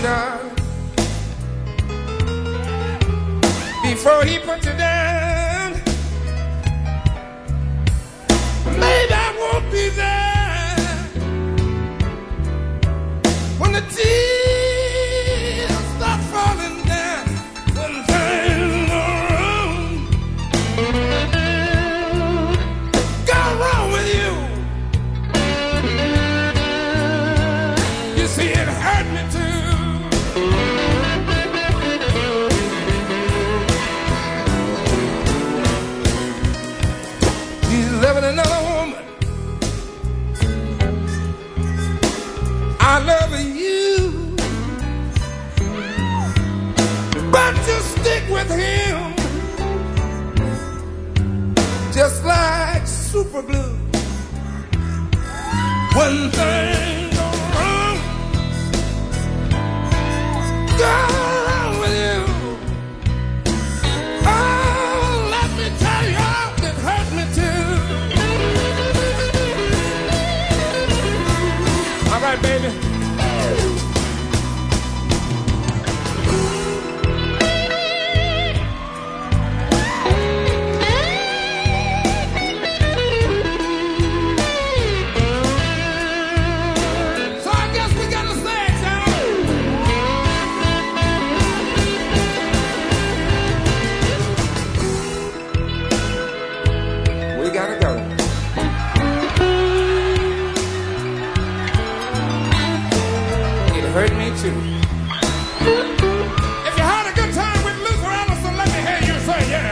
darling, before he puts you down. Maybe I won't be there when the tears start falling down. When things go wrong, go wrong with you. You see, it hurt me too. He's loving another woman. I love you, but you stick with him just like super glue. When things go wrong, go wrong with you. Oh, let me tell you, it hurt me too. All right, baby. So I guess we gotta say it, y'all. We gotta go. It hurt me too. If you had a good time with Luther Allison, let me hear you say yeah.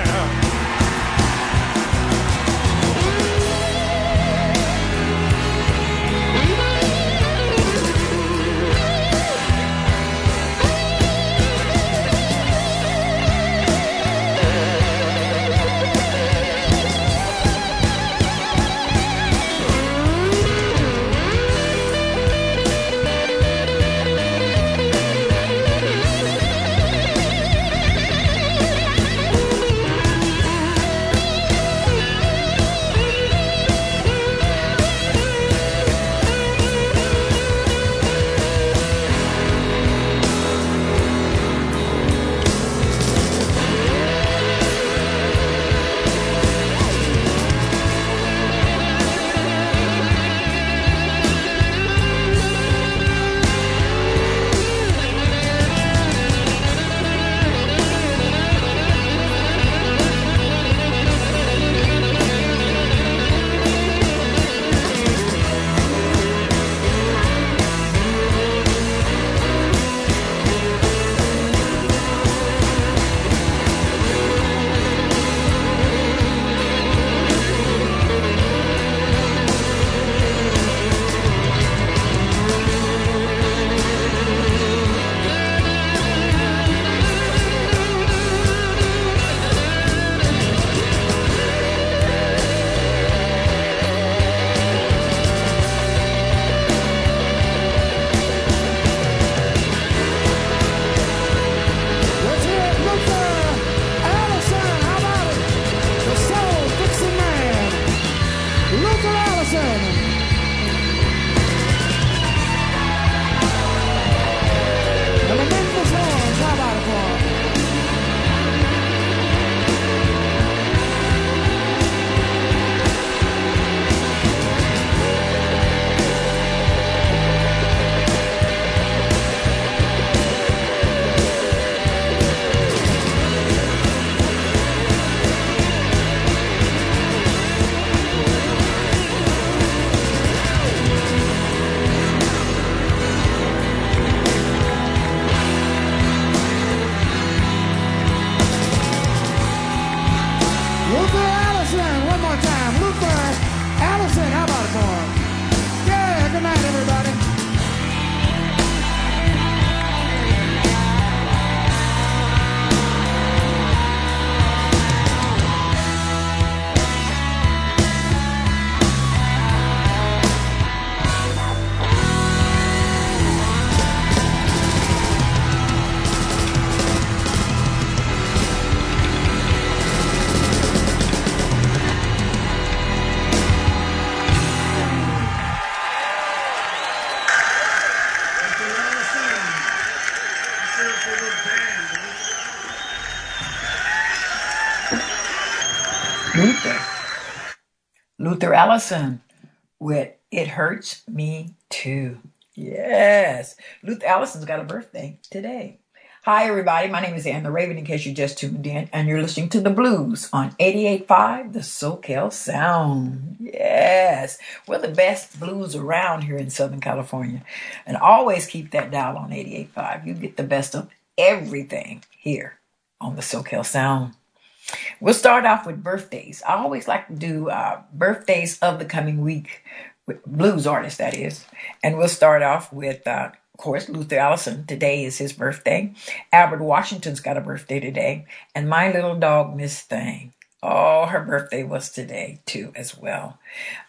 Luther. Luther Allison with It Hurts Me Too. Yes. Luther Allison's got a birthday today. Hi, everybody. My name is Ann the Raven, in case you just tuned in, and you're listening to The Blues on 88.5, the SoCal Sound. Yes. We're the best blues around here in Southern California. And always keep that dial on 88.5. You get the best of everything here on the SoCal Sound. We'll start off with birthdays. I always like to do birthdays of the coming week, with blues artists, that is. And we'll start off with, of course, Luther Allison. Today is his birthday. Albert Washington's got a birthday today. And my little dog, Miss Thing. Oh, her birthday was today, too, as well.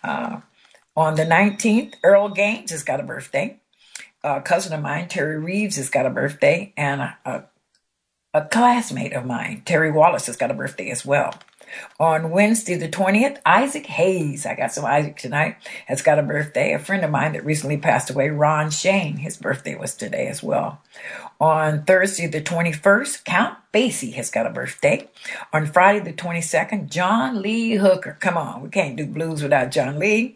On the 19th, Earl Gaines has got a birthday. A cousin of mine, Terry Reeves, has got a birthday. And a classmate of mine, Terry Wallace, has got a birthday as well. On Wednesday the 20th, Isaac Hayes, I got some Isaac tonight, has got a birthday. A friend of mine that recently passed away, Ron Shane, his birthday was today as well. On Thursday the 21st, Count Basie has got a birthday. On Friday the 22nd, John Lee Hooker. Come on, we can't do blues without John Lee.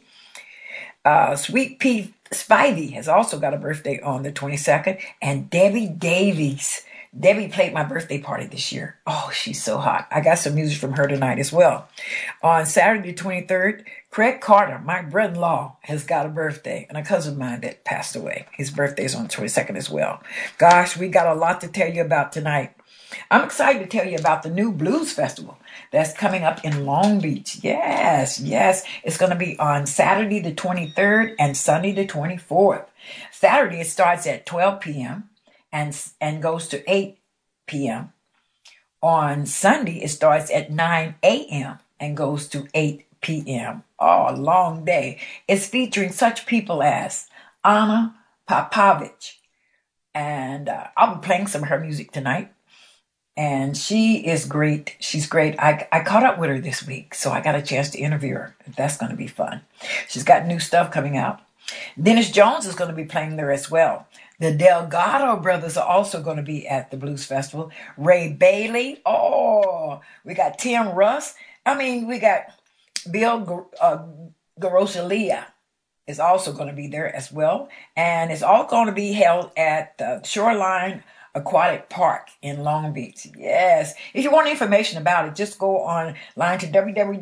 Sweet Pea Spivey has also got a birthday on the 22nd. And Debbie Davies. Debbie played my birthday party this year. Oh, she's so hot. I got some music from her tonight as well. On Saturday the 23rd, Craig Carter, my brother-in-law, has got a birthday. And a cousin of mine that passed away. His birthday is on the 22nd as well. Gosh, we got a lot to tell you about tonight. I'm excited to tell you about the new Blues Festival that's coming up in Long Beach. Yes. It's going to be on Saturday the 23rd and Sunday the 24th. Saturday, it starts at 12 p.m. and goes to 8 p.m. On Sunday, it starts at 9 a.m. and goes to 8 p.m. Oh, a long day. It's featuring such people as Anna Popovich. And I'll be playing some of her music tonight. And she is great. She's great. I caught up with her this week, so I got a chance to interview her. That's going to be fun. She's got new stuff coming out. Dennis Jones is going to be playing there as well. The Delgado brothers are also going to be at the Blues Festival. Ray Bailey. Oh, we got Tim Russ. We got Bill Garosalia is also going to be there as well. And it's all going to be held at the Shoreline Aquatic Park in Long Beach. Yes. If you want information about it, just go online to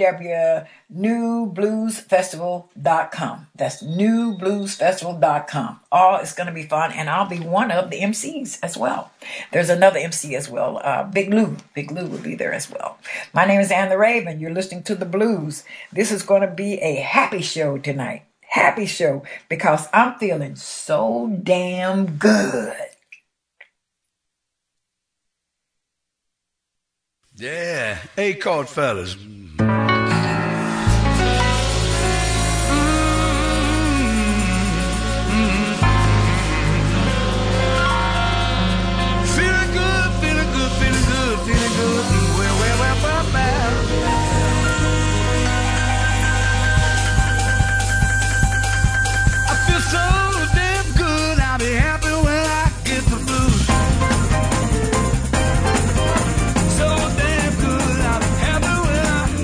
www.newbluesfestival.com. That's newbluesfestival.com. Oh, it's going to be fun, and I'll be one of the MCs as well. There's another MC as well. Big Lou. Big Lou will be there as well. My name is Ann the Raven. You're listening to The Blues. This is going to be a happy show tonight. Happy show, because I'm feeling so damn good. Yeah, A-chord fellas. So damn good, I'll be happy when I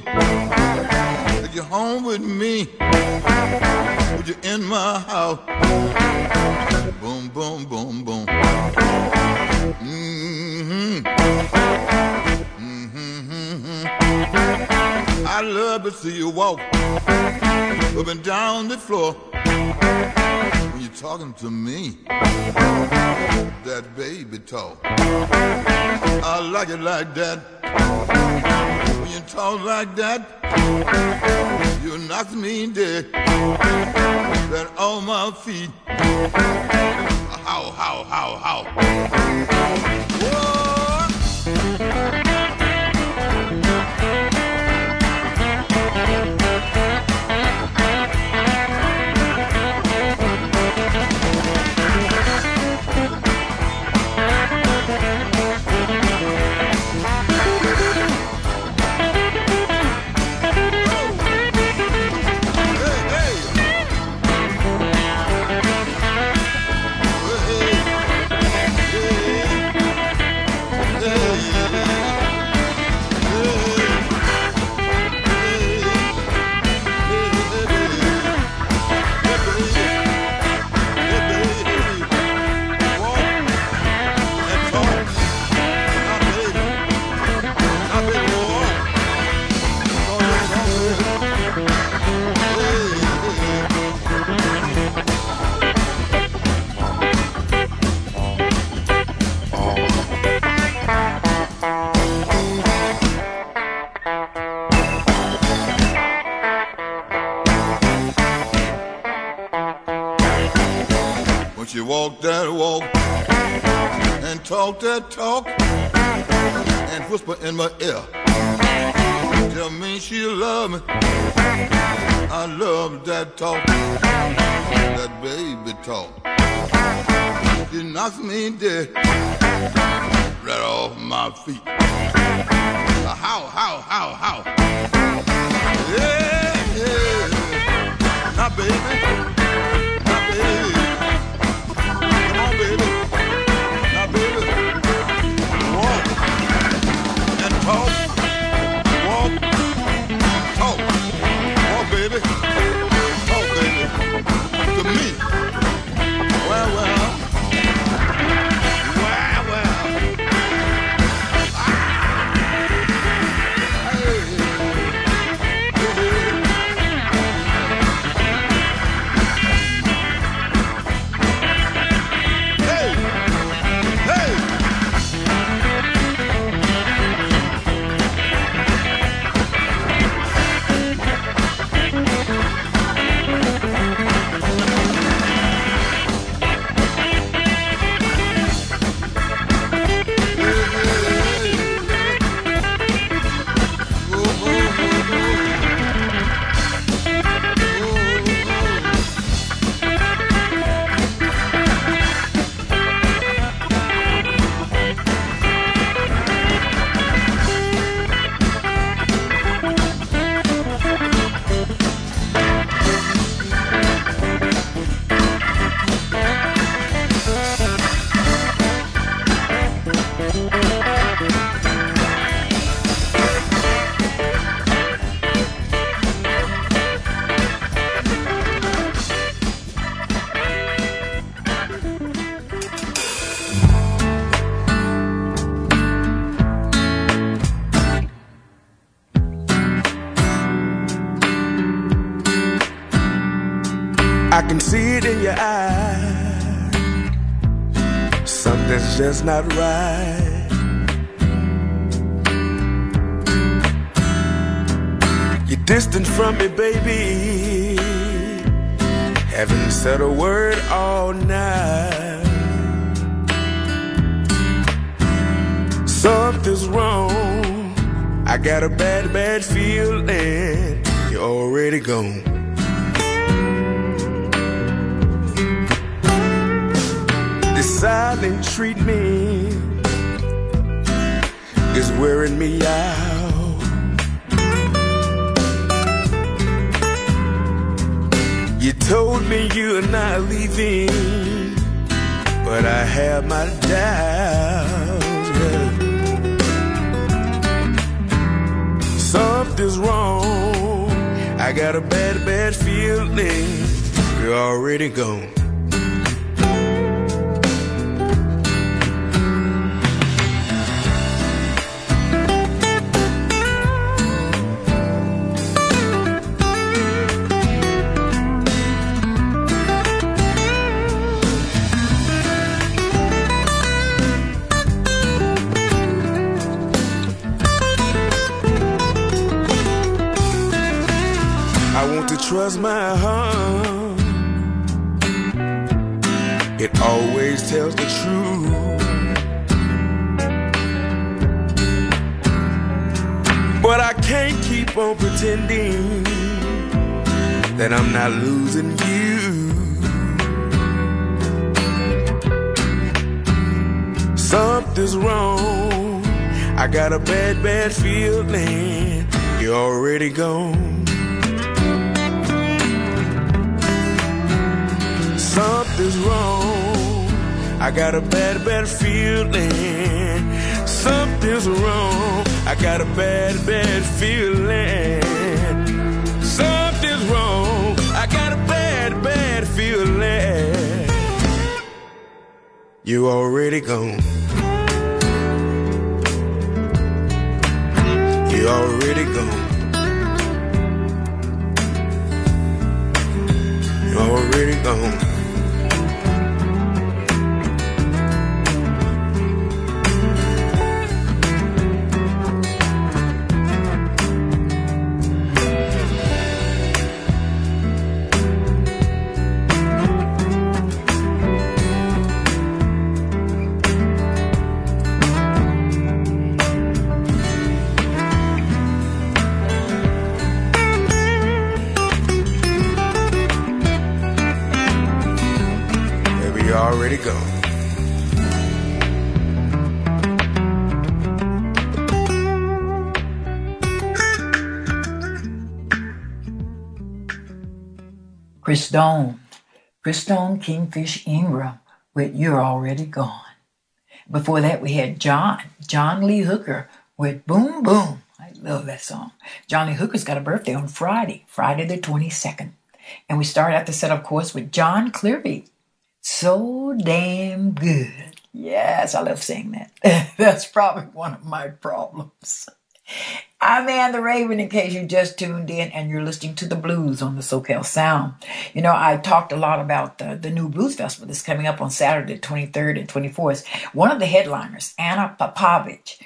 If you're home with me, would you in my house? Boom, boom, boom, boom. Mm-hmm. Mm-hmm, mm-hmm. I love to see you walk up and down the floor when you're talking to me. That baby talk, I like it like that. When you talk like that, you knock me dead. That on my feet. How, how, how, how. Whoa. She walk that walk and talk that talk and whisper in my ear. Tell me she love me. I love that talk, that baby talk. She knocks me dead right off my feet. How? Yeah. Now, baby. Talk, walk, talk, baby, to me. Well. I can see it in your eyes. Something's just not right. You're distant from me, baby. Haven't said a word all night. Something's wrong. I got a bad feeling. You're already gone. Silent treatment is wearing me out. You told me you're not leaving, but I have my doubts. Yeah. something's wrong. I got a bad, bad feeling you're already gone. Trust my heart, it always tells the truth. But I can't keep on pretending that I'm not losing you. Something's wrong. I got a bad, bad feeling you're already gone. Something's wrong. I got a bad, bad feeling. Something's wrong. I got a bad, bad feeling. Something's wrong. I got a bad, bad feeling. You already gone. You already gone. You already gone. Already gone. Chris Stone, Kingfish Ingram with You're Already Gone. Before that, we had John Lee Hooker with Boom Boom. I love that song. John Lee Hooker's got a birthday on Friday the 22nd. And we start out the set, of course, with John Clearby. So damn good. Yes, I love saying that. That's probably one of my problems. I'm Ann the Raven, in case you just tuned in and you're listening to the blues on the SoCal Sound. You know, I talked a lot about the new blues festival that's coming up on Saturday, the 23rd and 24th. One of the headliners, Anna Popovich,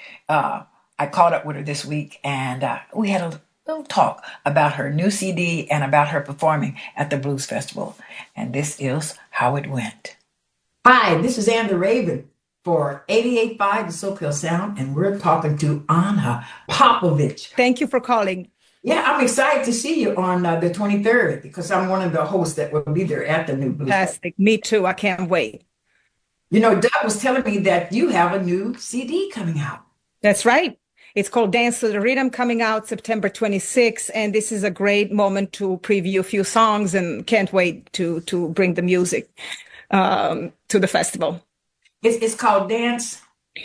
I caught up with her this week, and we had a little talk about her new CD and about her performing at the Blues Festival. And this is how it went. Hi, this is Ann the Raven for 88.5 The SoCal Sound, and we're talking to Anna Popovich. Thank you for calling. Yeah, I'm excited to see you on the 23rd because I'm one of the hosts that will be there at the new Blues Festival. Fantastic. Me too. I can't wait. You know, Doug was telling me that you have a new CD coming out. That's right. It's called Dance to the Rhythm, coming out September 26th. And this is a great moment to preview a few songs, and can't wait to bring the music to the festival. It's called Dance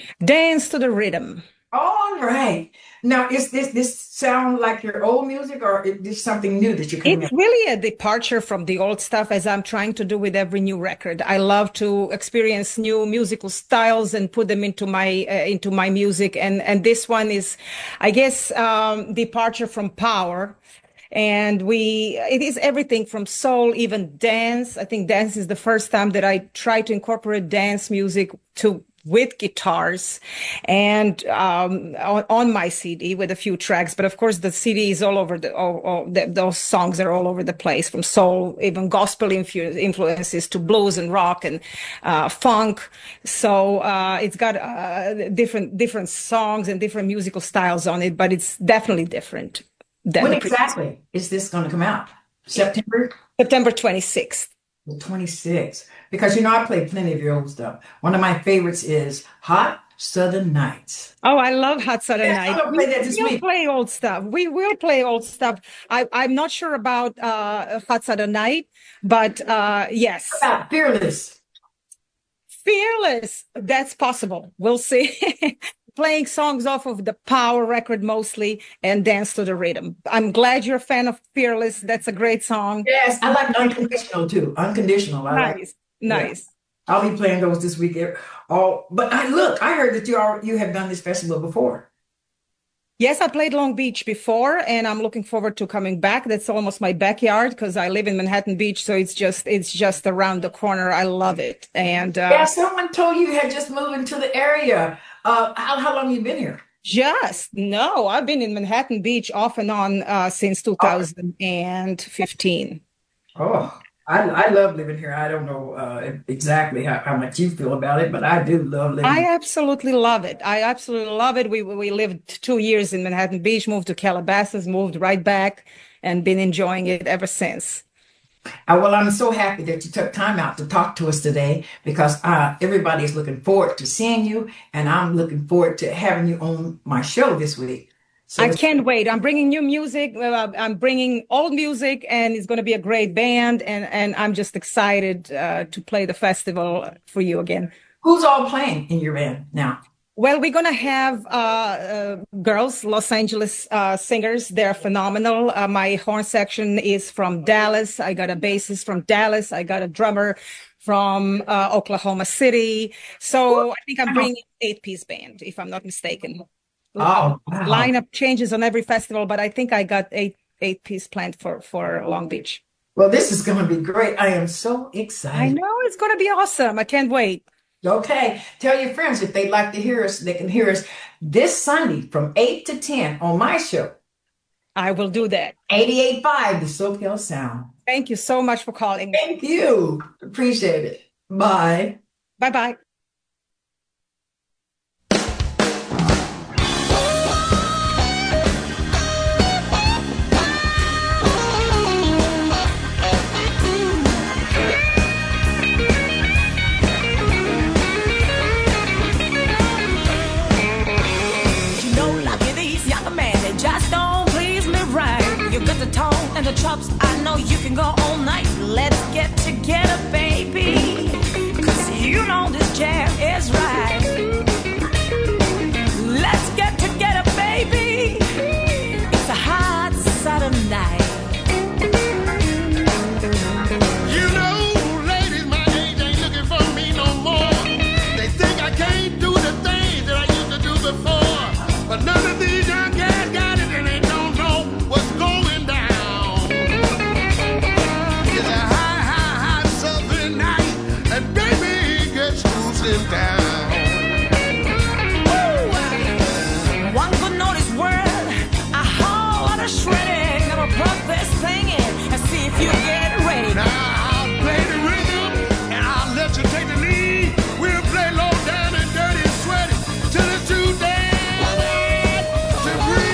to the Rhythm. All right. Now, is this sound like your old music, or is this something new that you're coming It's really a departure from the old stuff, as I'm trying to do with every new record. I love to experience new musical styles and put them into my music. And this one is, I guess, departure from power. And it is everything from soul, even dance. I think dance is the first time that I try to incorporate dance music with guitars and on my CD with a few tracks. But of course, the CD is all over those songs are all over the place, from soul, even gospel influences to blues and rock and funk. So it's got different songs and different musical styles on it, but it's definitely different. When exactly is this going to come out? September 26th. The 26th. Because, you know, I play plenty of your old stuff. One of my favorites is Hot Southern Nights. Oh, I love Hot Southern Nights. I'm play that this week. Play old stuff. We will play old stuff. I'm not sure about Hot Southern Night, but yes. What about Fearless? Fearless. That's possible. We'll see. playing songs off of the Power record mostly and dance to the rhythm. I'm glad you're a fan of Fearless. That's a great song. Yes, I like Unconditional too. Unconditional. I like. Nice, Yeah. nice. I'll be playing those this week. But I heard that you have done this festival before. Yes, I played Long Beach before, and I'm looking forward to coming back. That's almost my backyard because I live in Manhattan Beach, so it's just around the corner. I love it. And Yeah, someone told you had just moved into the area. How long you been here? No, I've been in Manhattan Beach off and on since 2015. Oh, I love living here. I don't know exactly how much you feel about it, but I do love living here. I absolutely love it. I absolutely love it. We lived 2 years in Manhattan Beach, moved to Calabasas, moved right back, and been enjoying it ever since. Well, I'm so happy that you took time out to talk to us today because everybody's looking forward to seeing you, and I'm looking forward to having you on my show this week. So I can't wait. I'm bringing new music. I'm bringing old music, and it's going to be a great band. And I'm just excited to play the festival for you again. Who's all playing in your band now? Well, we're going to have girls, Los Angeles singers. They're phenomenal. My horn section is from Dallas. I got a bassist from Dallas. I got a drummer from Oklahoma City. So I think I'm bringing an 8-piece band, if I'm not mistaken. Oh, wow. Lineup changes on every festival, but I think I got eight-piece planned for Long Beach. Well, this is going to be great. I am so excited. I know it's going to be awesome. I can't wait. Okay. Tell your friends if they'd like to hear us, they can hear us this Sunday from 8 to 10 on my show. I will do that. 88.5, the SoCal Sound. Thank you so much for calling. Thank you. Appreciate it. Bye. Bye-bye. The tone and the chops, I know you can go all night. Let's get together, baby, 'cause you know this jam is right. Let's get together, baby. It's a hot Saturday night. You know, ladies my age ain't looking for me no more. They think I can't do the things that I used to do before. But none of these young guys got it and they don't know what's going. Down. One good notice word, a whole lot of shredding. Gonna plug this thing in and see if you get ready. Now I'll play the rhythm and I'll let you take the lead. We'll play low down and dirty and sweaty till it's too damn to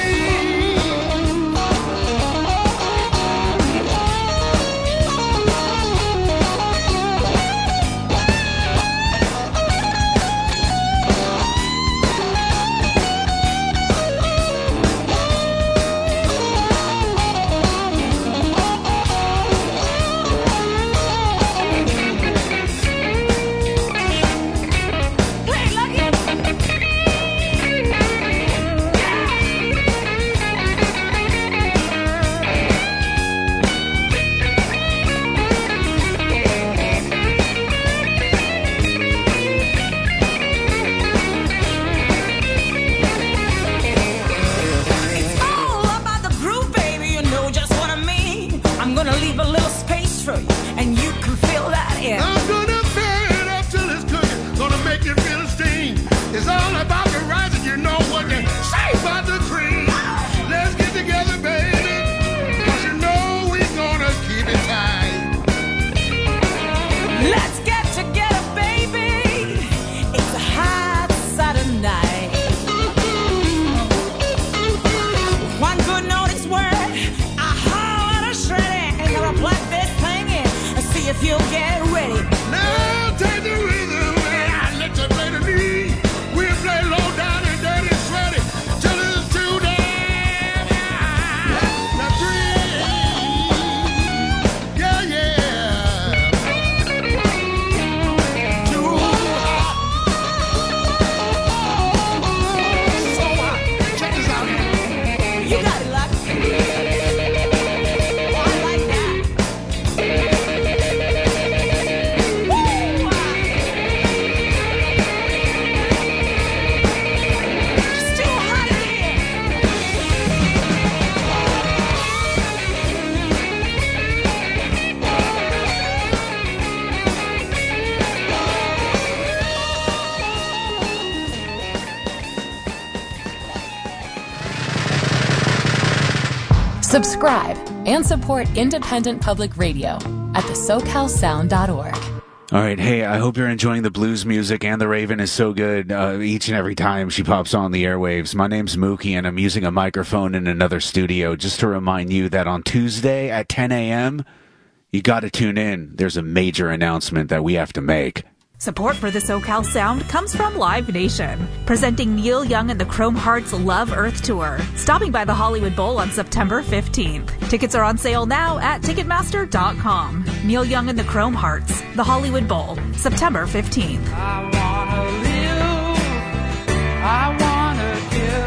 if you'll get ready. Now take the rhythm and I'll let you play the lead. We'll play low down and dirty and sweaty till it's too damn high. Now breathe, yeah, yeah. Too hot. Subscribe and support independent public radio at thesocalsound.org. All right, hey, I hope you're enjoying the blues music, and the Raven is so good each and every time she pops on the airwaves. My name's Mookie, and I'm using a microphone in another studio just to remind you that on Tuesday at 10 a.m., you got to tune in. There's a major announcement that we have to make. Support for the SoCal Sound comes from Live Nation, presenting Neil Young and the Chrome Hearts Love Earth Tour, stopping by the Hollywood Bowl on September 15th. Tickets are on sale now at Ticketmaster.com. Neil Young and the Chrome Hearts, the Hollywood Bowl, September 15th. I wanna live, I wanna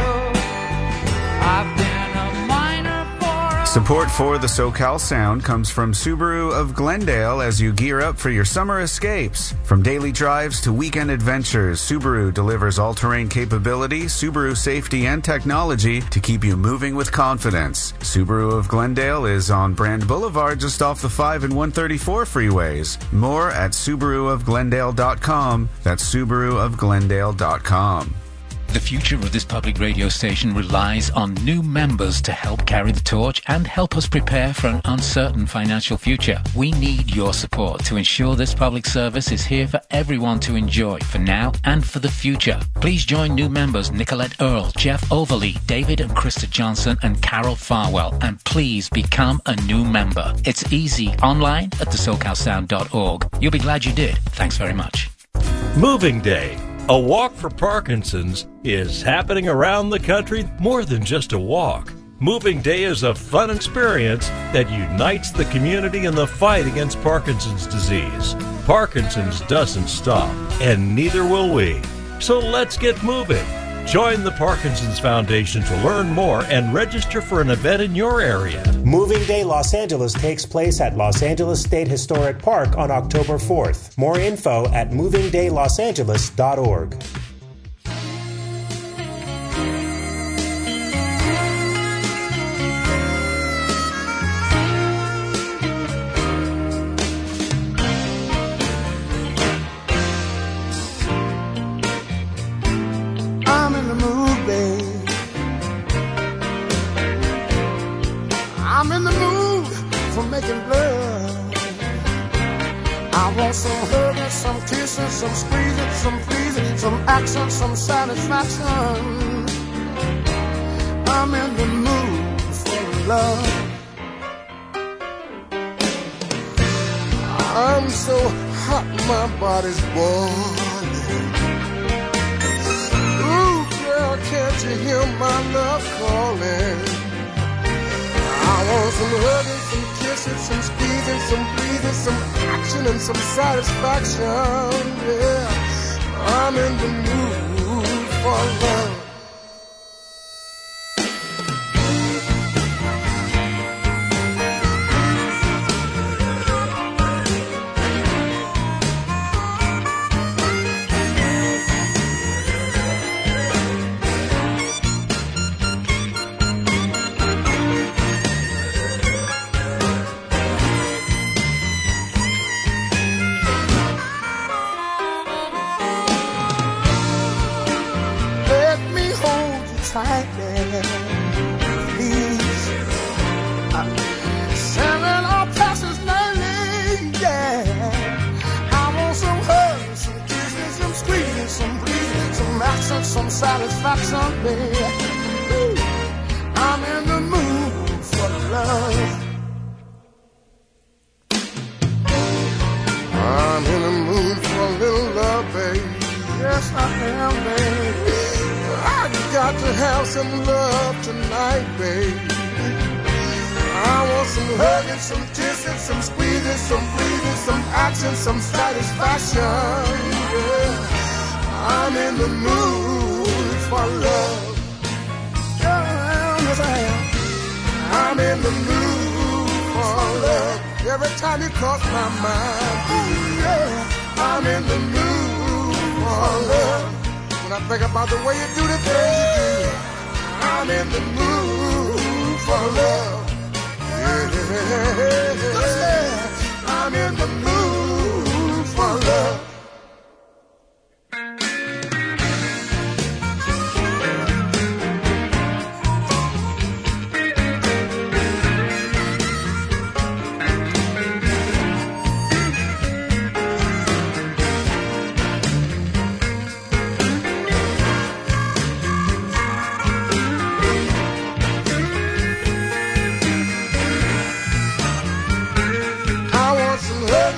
give, I've been a miner for a... Support for the SoCal Sound comes from Subaru of Glendale as you gear up for your summer escapes. From daily drives to weekend adventures, Subaru delivers all-terrain capability, Subaru safety, and technology to keep you moving with confidence. Subaru of Glendale is on Brand Boulevard just off the 5 and 134 freeways. More at SubaruofGlendale.com. That's SubaruofGlendale.com. The future of this public radio station relies on new members to help carry the torch and help us prepare for an uncertain financial future. We need your support to ensure this public service is here for everyone to enjoy for now and for the future. Please join new members Nicolette Earle, Jeff Overly, David and Krista Johnson, and Carol Farwell. And please become a new member. It's easy online at thesocalsound.org. You'll be glad you did. Thanks very much. Moving Day. A Walk for Parkinson's is happening around the country more than just a walk. Moving Day is a fun experience that unites the community in the fight against Parkinson's disease. Parkinson's doesn't stop, and neither will we. So let's get moving. Join the Parkinson's Foundation to learn more and register for an event in your area. Moving Day Los Angeles takes place at Los Angeles State Historic Park on October 4th. More info at movingdaylosAngeles.org. I'm in the mood, babe. I'm in the mood for making love. I want some hugging, some kissing, some squeezing, some pleasing, some action, some satisfaction. I'm in the mood for love. I'm so hot, my body's boiling. Can't you hear my love calling? I want some hugging, some kissing, some squeezing, some breathing, some action and some satisfaction. Yeah, I'm in the mood for love. Some satisfaction, baby. I'm in the mood for love. I'm in the mood for a little love, baby. Yes, I am, baby. I got to have some love tonight, baby. I want some hugging, some kissing, some squeezing, some breathing, some action, some satisfaction. Yeah. I'm in the mood for love. Yes, I am. I'm in the mood for love. Every time you cross my mind, ooh, yeah. I'm in the mood for love. When I think about the way you do the things you do, I'm in the mood for love. Yeah. I'm in the mood for love.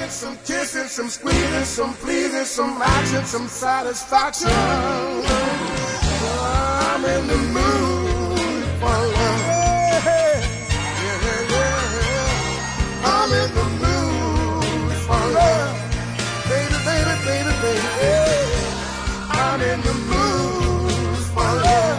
hugging, some kissing, some squeezing, some pleasing, some action, some satisfaction. I'm in the mood for love. I'm in the mood for love. Baby, baby, baby, baby. I'm in the mood for love.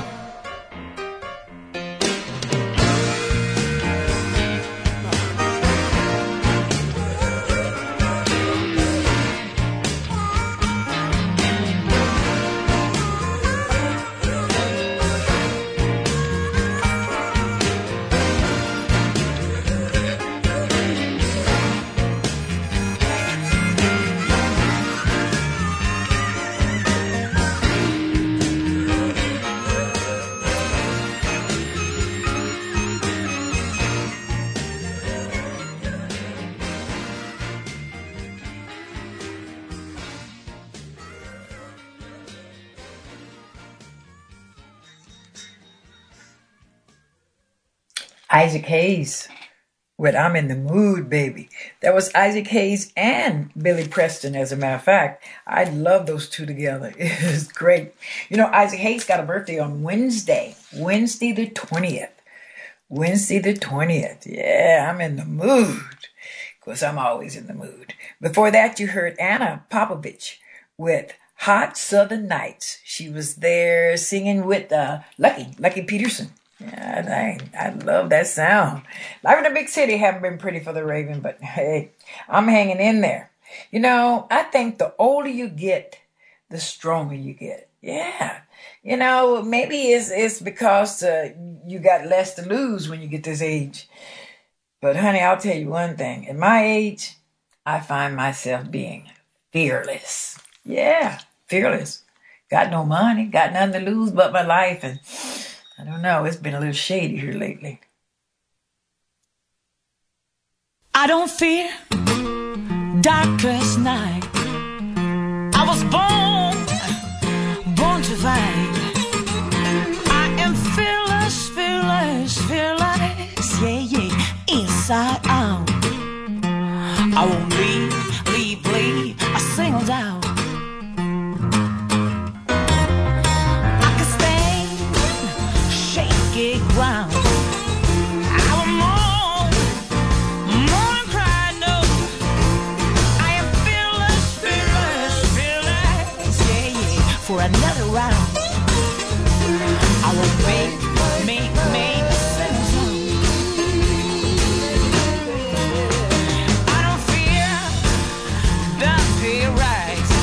Isaac Hayes with I'm in the Mood, Baby. That was Isaac Hayes and Billy Preston, as a matter of fact. I love those two together. It was great. You know, Isaac Hayes got a birthday on Wednesday the 20th. Wednesday the 20th. Yeah, I'm in the mood. Of course, I'm always in the mood. Before that, you heard Anna Popovich with Hot Southern Nights. She was there singing with Lucky Peterson. Yeah, I love that sound. Live in a big city haven't been pretty for the Raven, but hey, I'm hanging in there. You know, I think the older you get, the stronger you get. Yeah. You know, maybe it's because you got less to lose when you get this age. But honey, I'll tell you one thing. At my age, I find myself being fearless. Yeah, fearless. Got no money, got nothing to lose but my life, and I don't know, it's been a little shady here lately. I don't fear darkest night. I was born to fight. I am fearless, yeah, inside out. I won't leave a single doubt. Ground. I will more than cry, no. I am fearless, yeah, for another round. I will make a single song. I don't fear the fear right.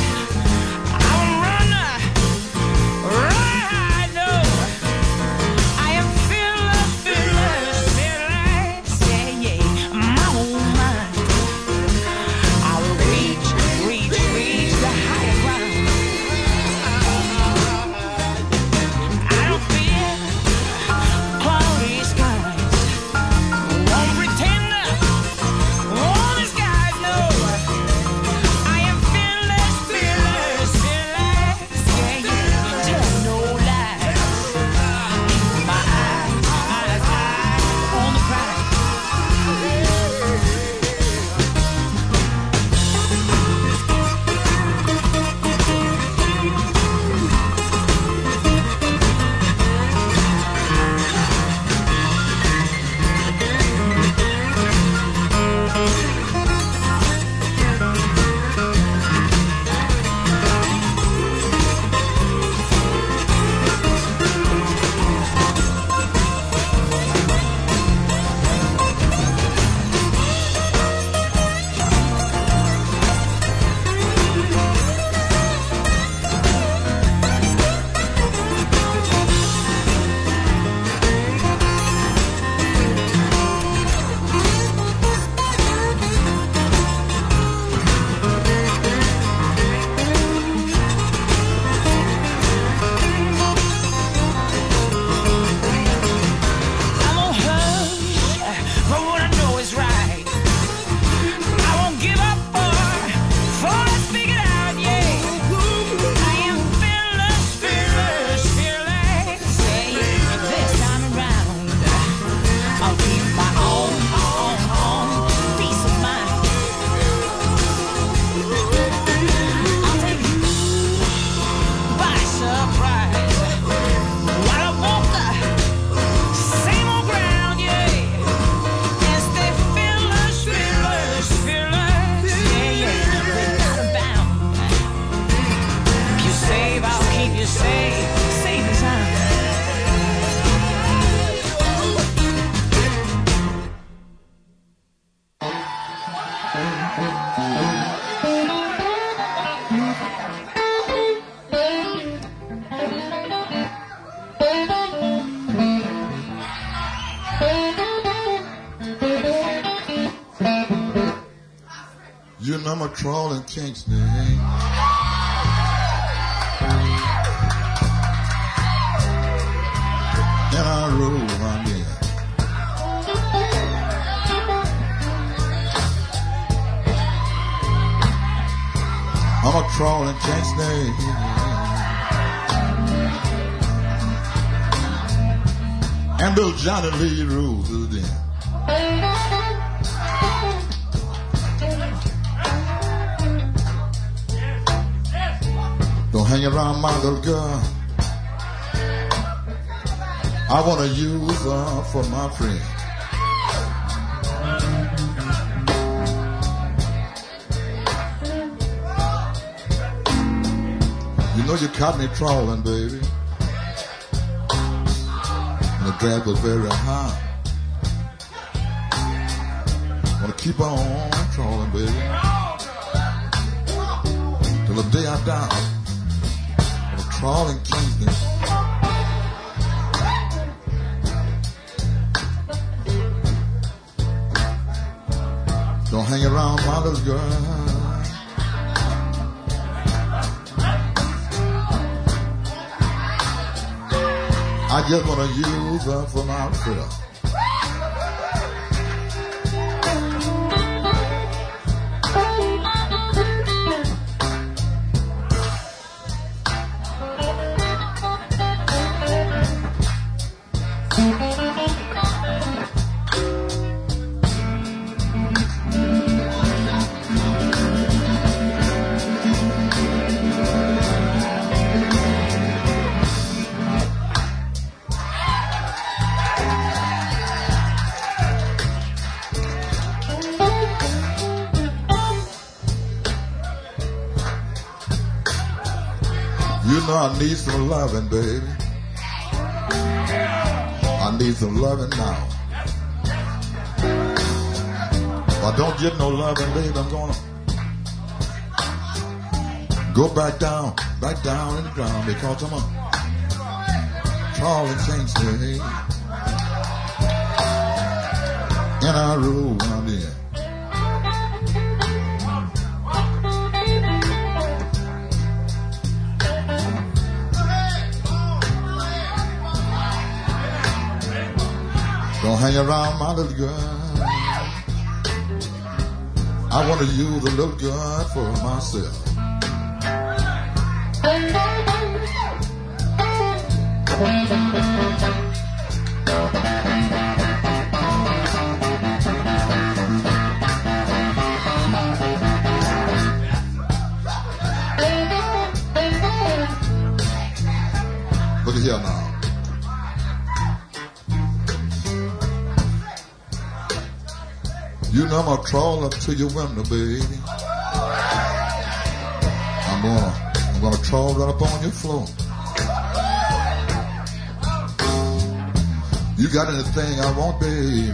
You know I'm trawling Kingston. And I roll around here. I'm a trawling Kingston. And Bill Johnny Lee rules it in. Don't hang around my little girl. I want to use her for my friend. You know you caught me trawling, baby. And the drag was very high. Want to keep on trawling, baby. Till the day I die. Trawling Kingston. Don't hang around my little girl. I just want to use her for myself. You know I need some loving, baby. I need some loving now. If I don't get no loving, baby, I'm gonna go back down in the ground because I'm a trawling Kingston. And I roll around here. Don't hang around my little girl. I want to use a little girl for myself. Look at here now. You know I'm gonna crawl up to your window, baby. I'm gonna crawl right up on your floor. You got anything I want, baby?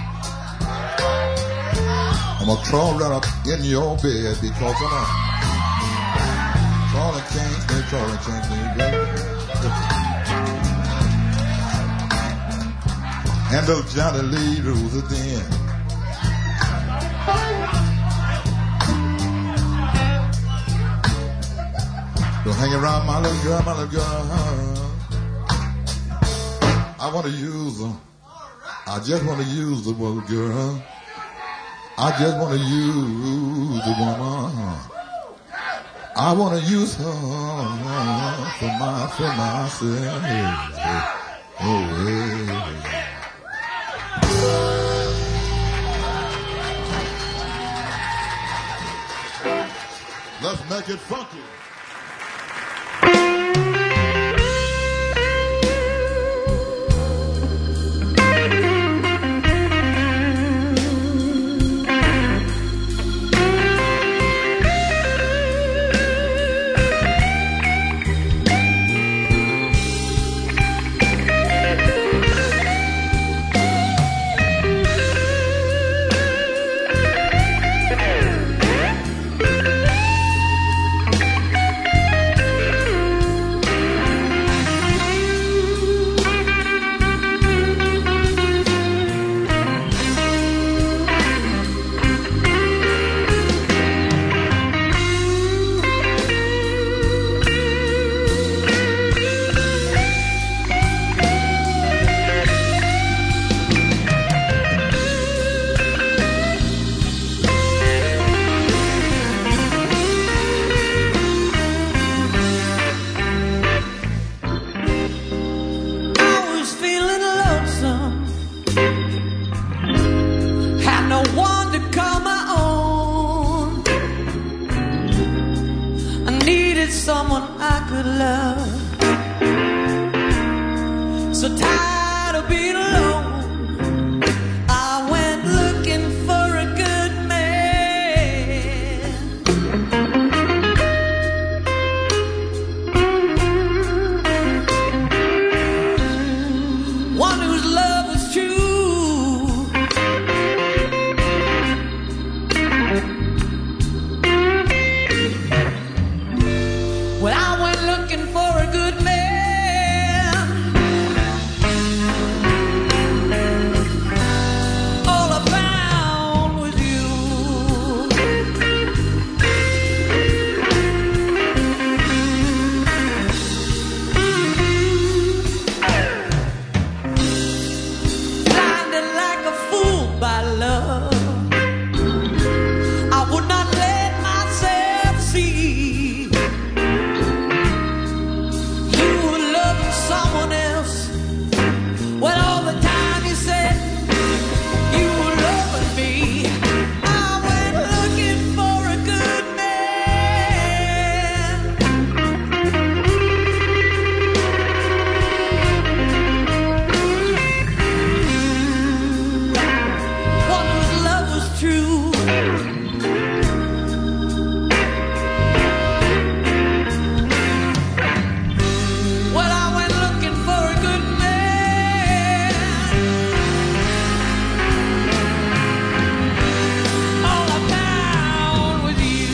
I'm gonna crawl right up in your bed because I'm a crawling Kingston, baby. And little Johnny Lee rules it in. Don't hang around my little girl, my little girl. I want to use her. I just want to use the little girl. I just want to use the woman. I want to use her for myself. Oh, hey. Let's make it funky. someone I could love. So tired of being alone, I went looking for a good man. One whose love was true. Well, I went looking for a good man. All I found was you. Blinded like a fool by love, I would not let myself see you were loving someone else, when all the time you said you were loving me. I went looking for a good man. One whose love was true. Well, I went looking for a good man. All I found was you.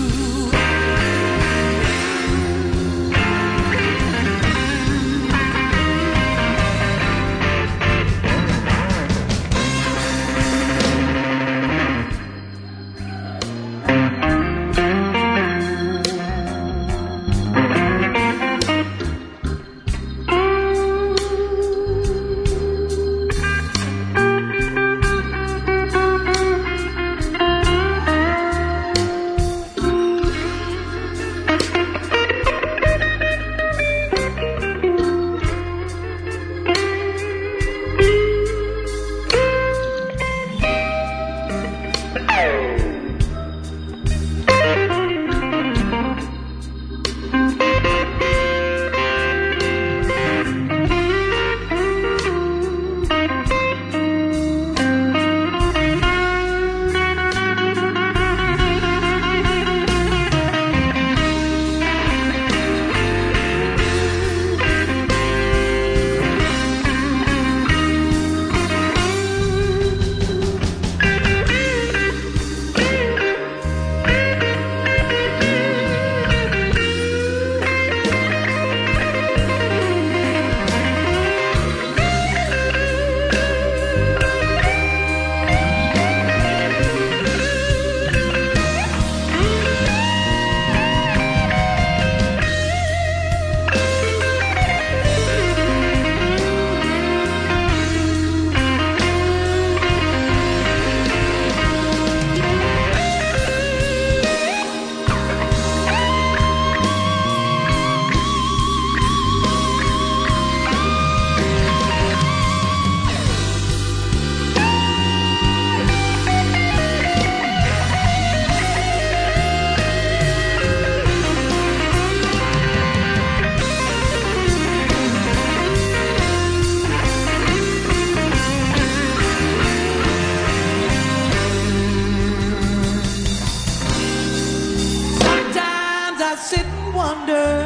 Sometimes I sit and wonder,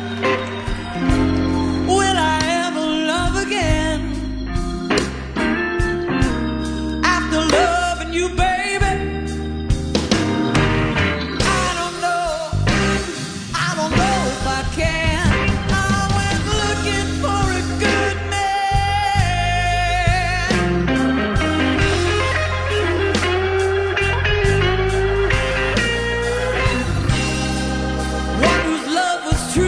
will I ever love again? After loving you, baby, I don't know if I can. I went looking for a good man. One whose love was true.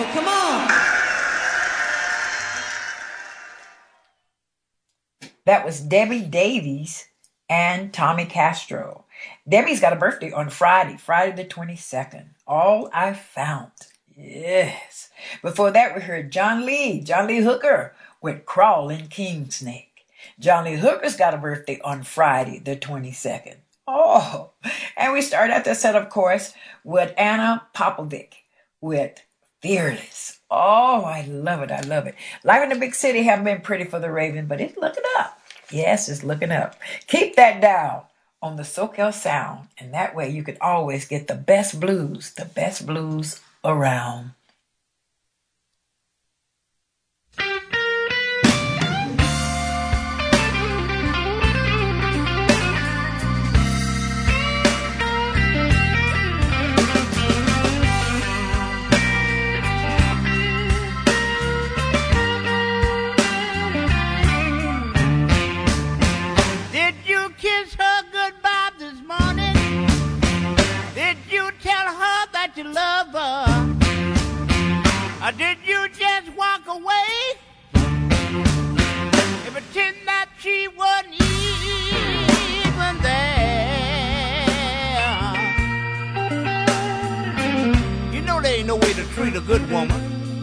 Come on. That was Debbie Davies and Tommy Castro. Debbie's got a birthday on Friday the 22nd. All I Found. Yes. Before that, we heard John Lee Hooker with Crawling King Snake. John Lee Hooker's got a birthday on Friday the 22nd. Oh, and we start out the set, of course, with Anna Popovic with Fearless. Oh, I love it. I love it. Life in the big city haven't been pretty for the Raven, but it's looking up. Yes, it's looking up. Keep that dial on the SoCal Sound, and that way you can always get the best blues around. Kiss her goodbye this morning. Did you tell her that you love her? Or did you just walk away and pretend that she wasn't even there? You know there ain't no way to treat a good woman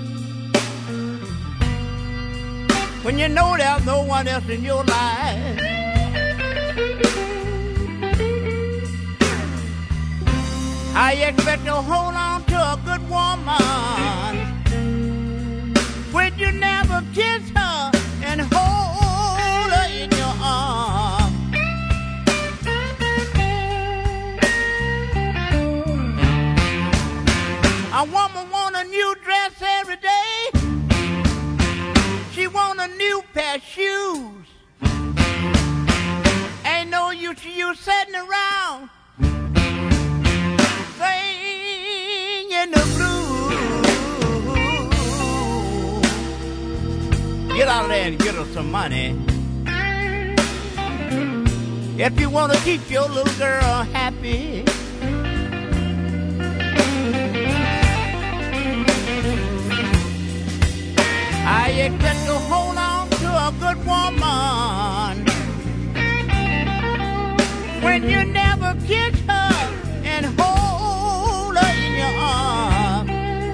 when you know there's no one else in your life. I expect to hold on to a good woman when you never kiss her and hold her in your arms. A woman want a new dress every day. She want a new pair of shoes. Ain't no use you sitting around singing the blues. Get out of there and get her some money. If you want to keep your little girl happy. I expect to hold on to a good woman when you never kiss her and hold her in your arms.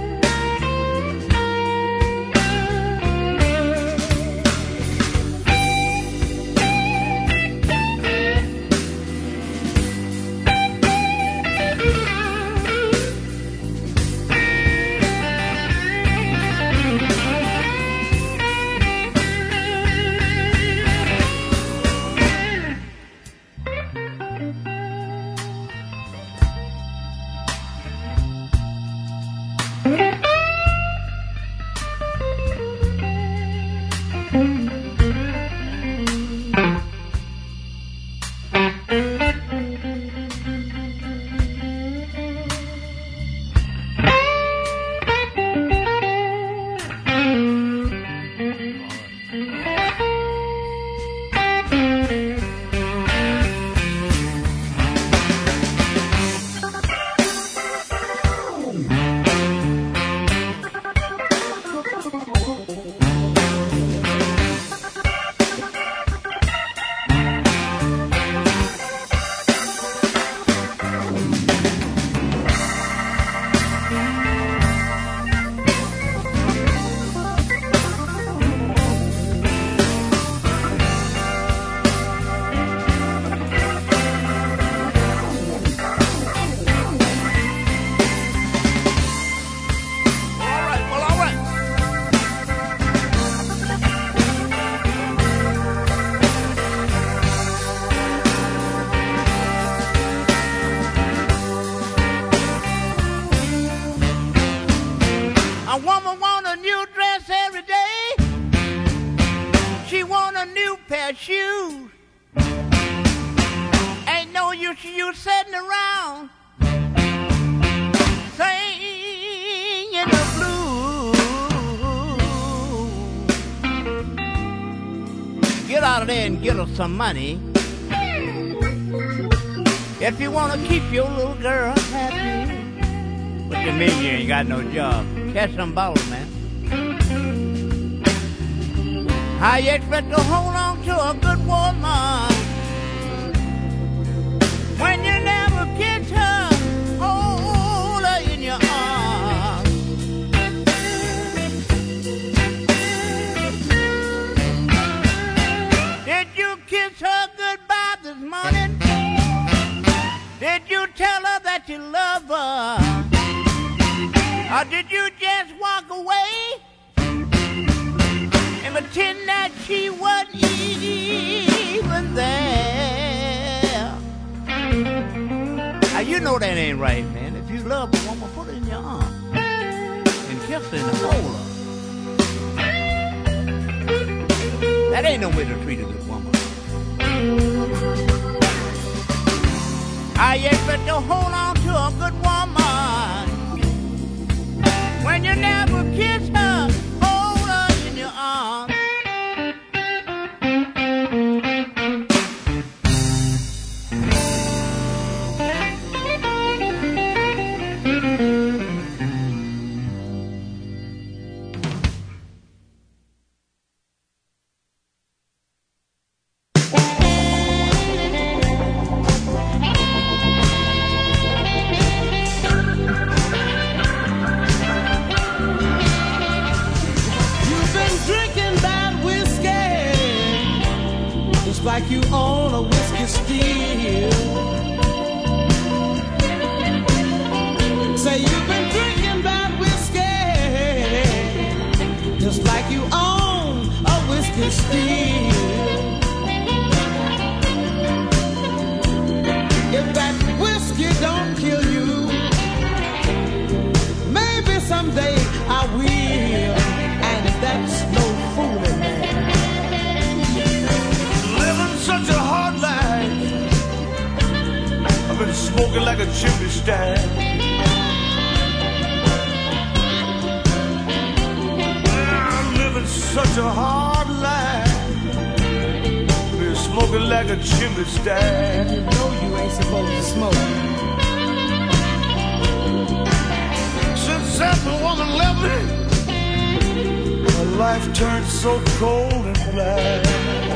A woman want a new dress every day. She want a new pair of shoes. Ain't no use you sitting around singing the blues. Get out of there and get her some money. If you want to keep your little girl happy. What you mean you ain't got no job? Catch some bottles, man. How you expect to hold on to a good woman when you never kiss her, hold her in your arms? Did you kiss her goodbye this morning? Did you tell her that you love her? Or did you just walk away and pretend that she wasn't even there? Now you know that ain't right, man. If you love a woman, put her in your arms and kiss her and hold her. That ain't no way to treat a good woman. I expect to hold on to a good woman when you never kiss her, hold her in your arms. Like you own a whiskey still. Say you've been drinking that whiskey, just like you own a whiskey still. If that whiskey don't kill you, maybe someday I will, and that's no fooling, man. Such a hard life. I've been smoking like a chimney stack. I'm living such a hard life. Been smoking like a chimney stack. You know you ain't supposed to smoke. Since that woman left me, my life turned so cold and black.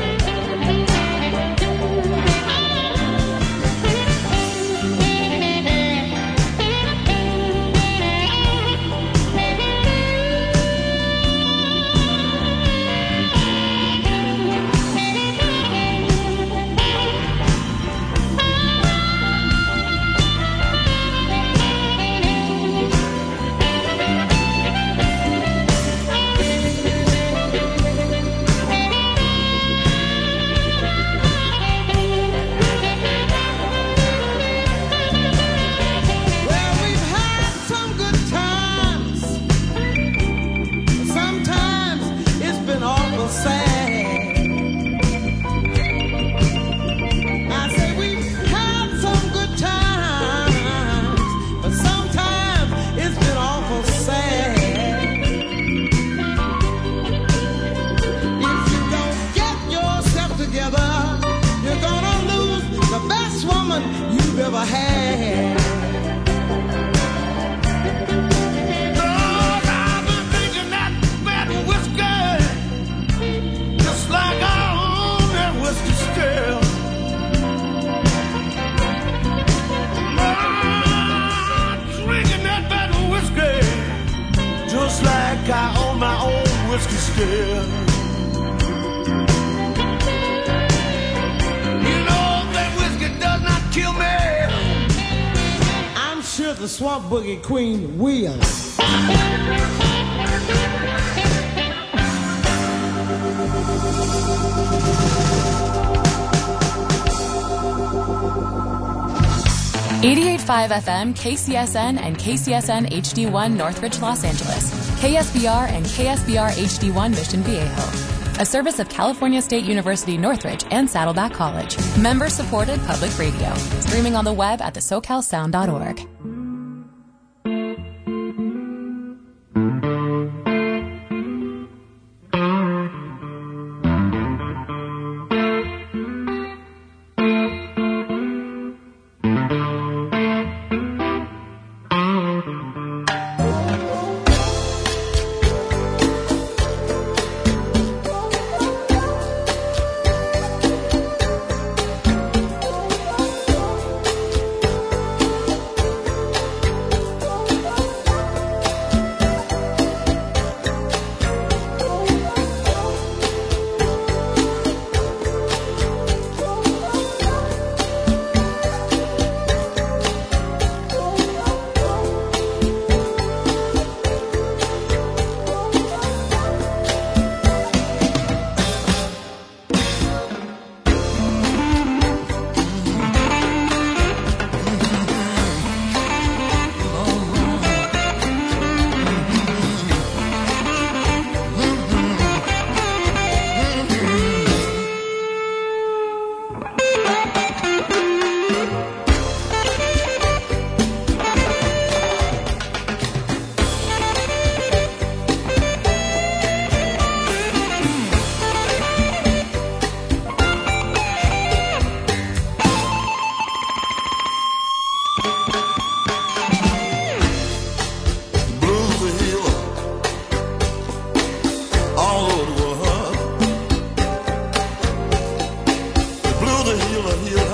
You've ever had. Lord, I've been drinking that bad whiskey, just like I own that whiskey still. Lord, drinking that bad whiskey, just like I own my own whiskey still. Kill me. I'm sure the Swamp Boogie Queen will. 88.5 FM, KCSN, and KCSN HD1 Northridge, Los Angeles. KSBR and KSBR HD1 Mission Viejo. A service of California State University Northridge and Saddleback College. Member-supported public radio. Streaming on the web at thesocalsound.org. heal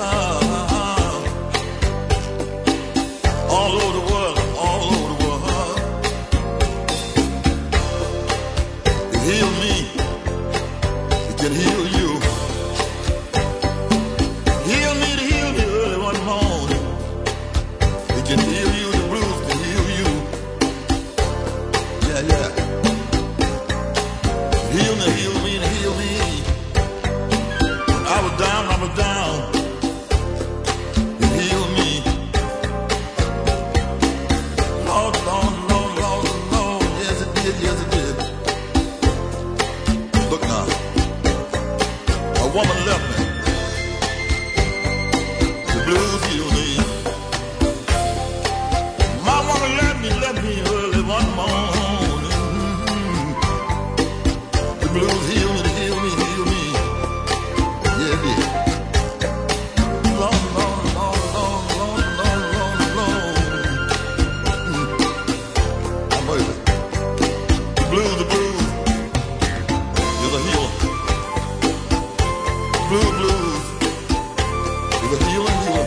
all over the world, all over the world. It heal me, it can heal you. Heal me to heal me early one morning. It can heal you, the blues can heal you. Yeah, yeah. Heal me to heal me. I was down. It healed me. Lord, Lord, Lord, Lord, Lord. Yes, it did, yes, it did. Look now. A woman left me. The blues healed me. My woman left me early one morning. The blues healed me, heal me. Yeah, it did. Long, long, long, long, long, long, long, long. I'm baby. The blues is a healer. Blues is a healing healer.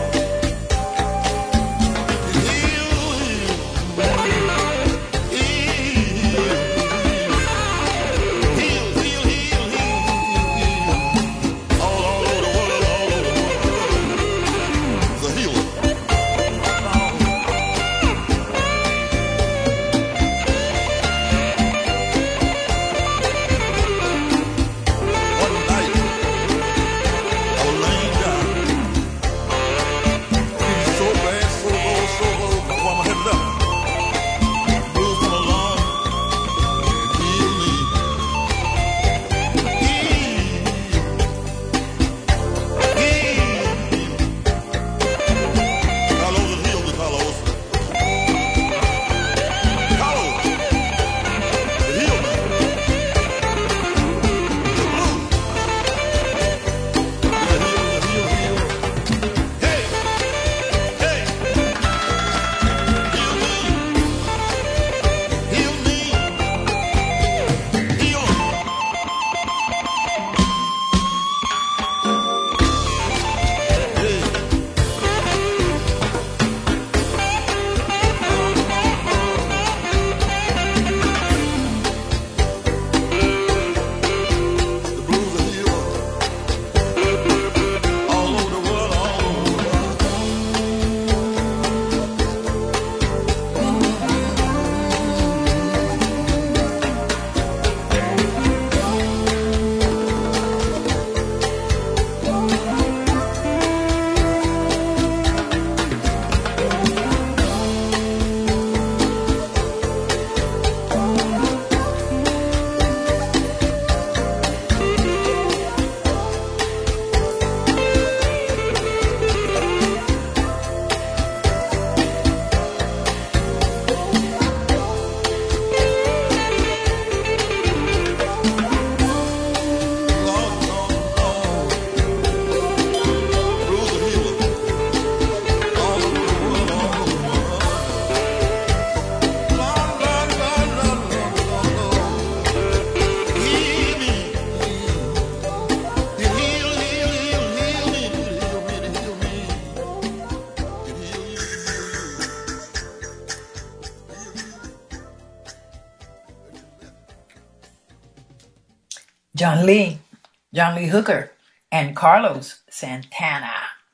John Lee Hooker, and Carlos Santana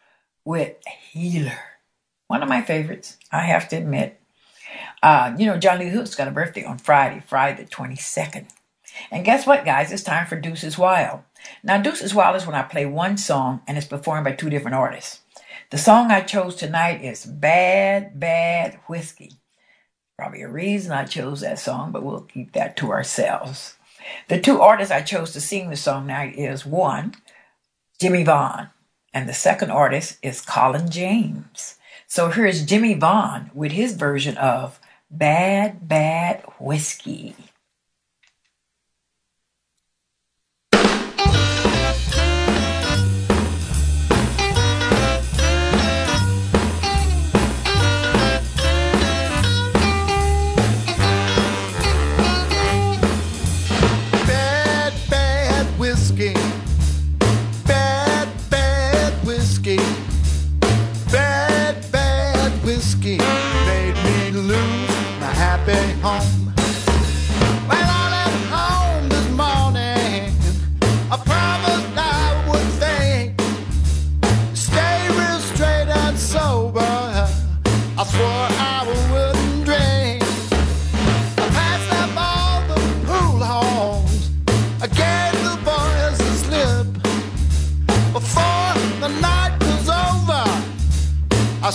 with Healer. One of my favorites, I have to admit. John Lee Hooker's got a birthday on Friday the 22nd. And guess what, guys? It's time for Deuces Wild. Now, Deuces Wild is when I play one song and it's performed by two different artists. The song I chose tonight is Bad, Bad Whiskey. Probably a reason I chose that song, but we'll keep that to ourselves. The two artists I chose to sing the song tonight is one, Jimmy Vaughn, and the second artist is Colin James. So here's Jimmy Vaughn with his version of Bad, Bad Whiskey. Bad, bad whiskey. Bad, bad whiskey.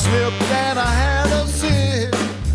slipped and I had a sip.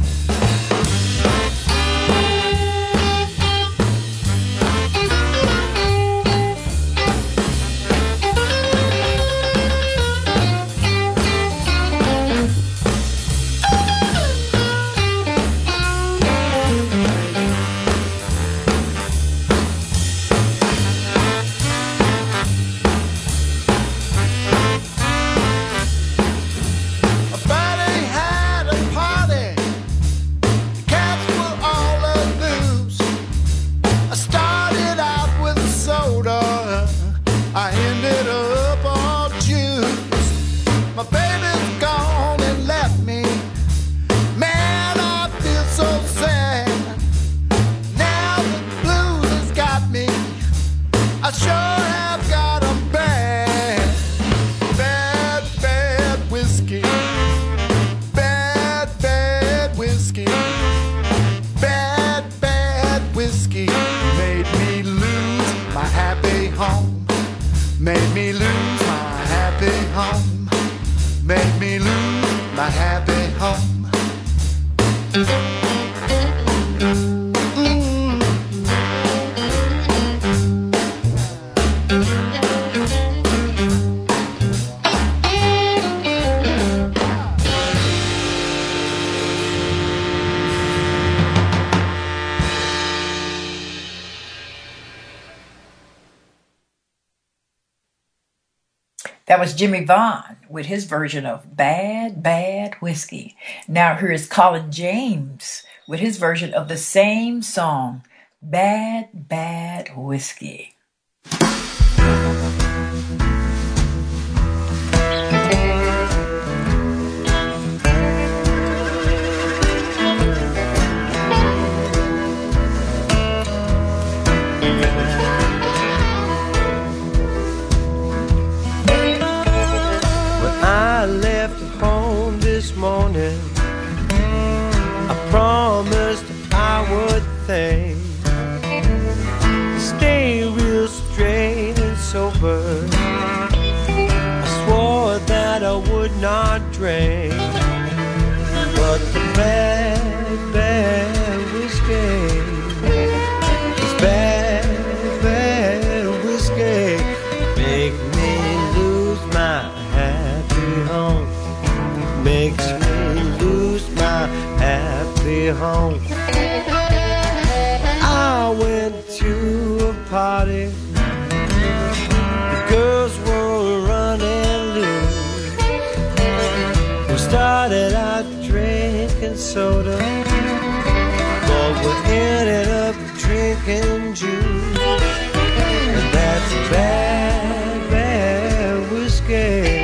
That was Jimmy Vaughn with his version of Bad, Bad Whiskey. Now here's Colin James with his version of the same song, Bad, Bad Whiskey. I left home this morning, I promised I would think, stay real straight and sober. I swore that I would not drink, but the bad, bad whiskey, this bad, bad whiskey make me lose my home, makes me lose my happy home. I went to a party, the girls were running loose. We started out drinking soda, but we ended up drinking juice. And that's bad, bad whiskey.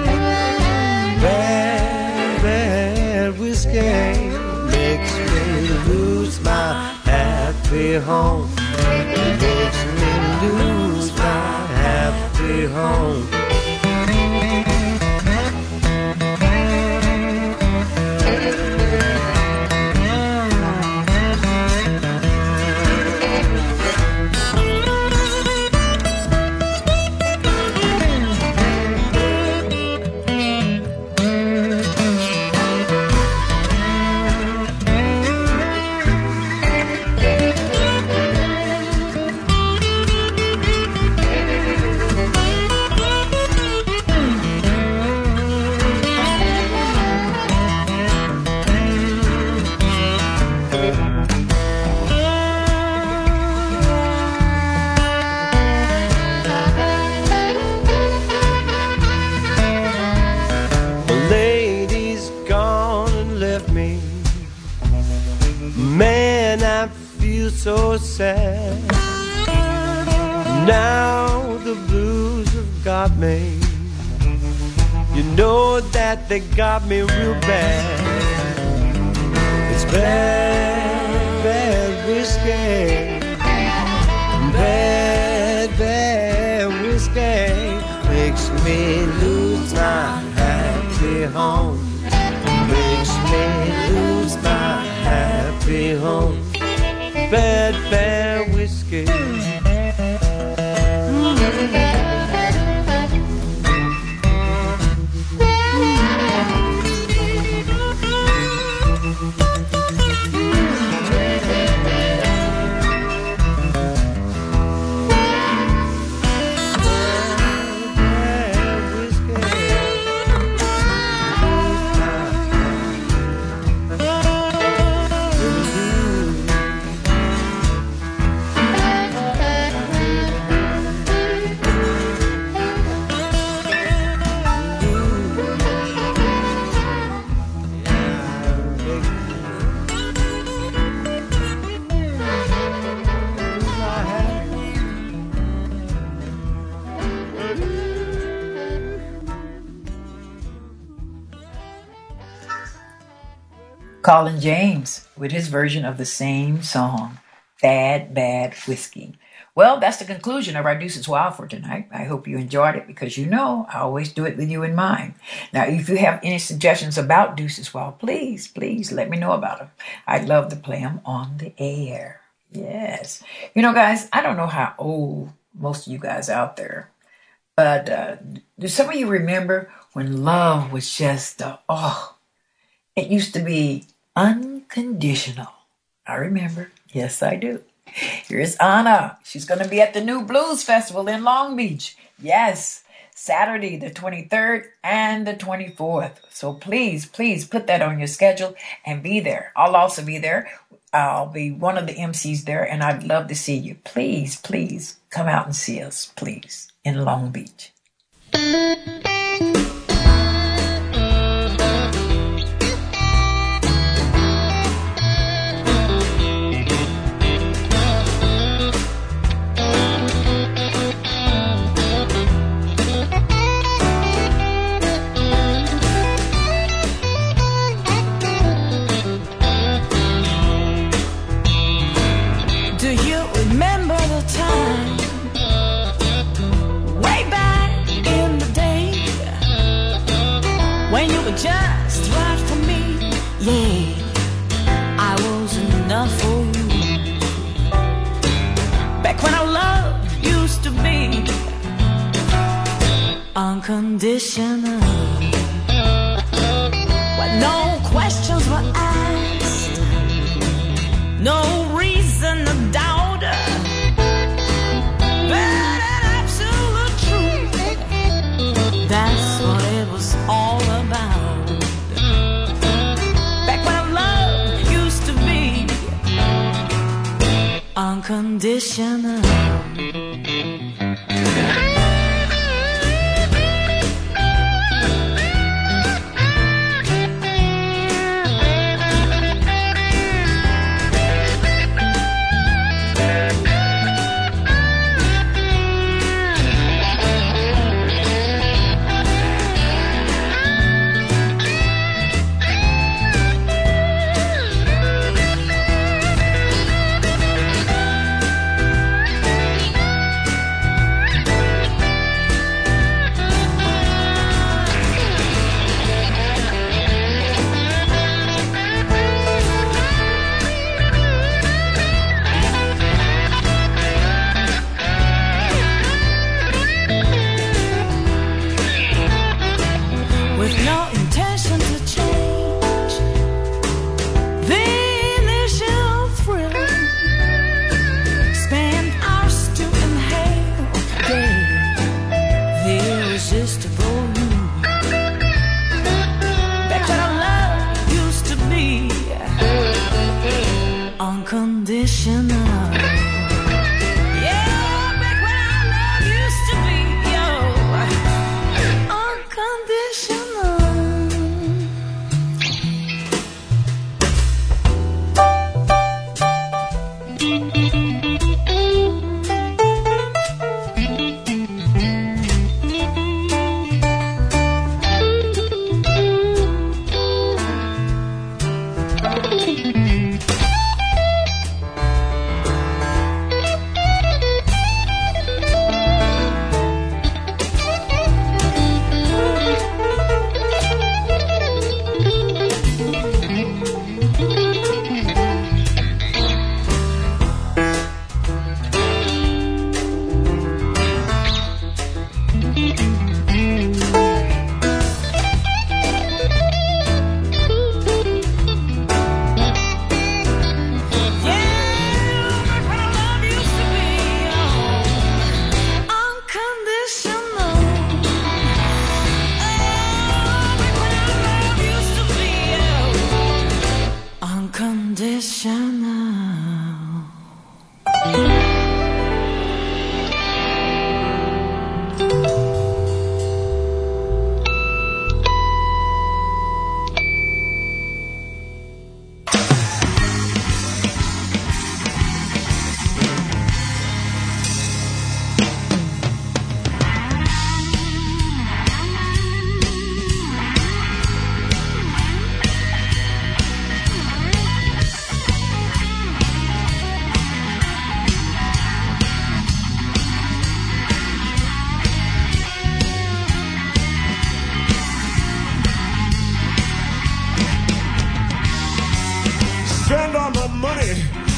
Bad, bad whiskey makes me lose my happy home. It makes me lose my happy home. So sad. Now the blues have got me. You know that they got me real bad. It's bad, bad whiskey. Bad, bad whiskey makes me lose my happy home. Makes me lose my happy home. Bad, bad whiskey. Colin James with his version of the same song, Bad, Bad Whiskey. Well, that's the conclusion of our Deuces Wild for tonight. I hope you enjoyed it because you know I always do it with you in mind. Now, if you have any suggestions about Deuces Wild, please let me know about them. I'd love to play them on the air. Yes. You know, guys, I don't know how old most of you guys out there, but do some of you remember when love was just, it used to be unconditional? I remember. Yes, I do. Here's Anna. She's going to be at the New Blues Festival in Long Beach. Yes, Saturday the 23rd and the 24th. So please put that on your schedule and be there. I'll also be there. I'll be one of the MCs there, and I'd love to see you. Please come out and see us, please, in Long Beach. Just right for me, yeah. I was enough for you. Back when our love used to be unconditional, when no questions were asked, no reason to doubt her, but an absolute truth. That's what it was all about. Unconditional.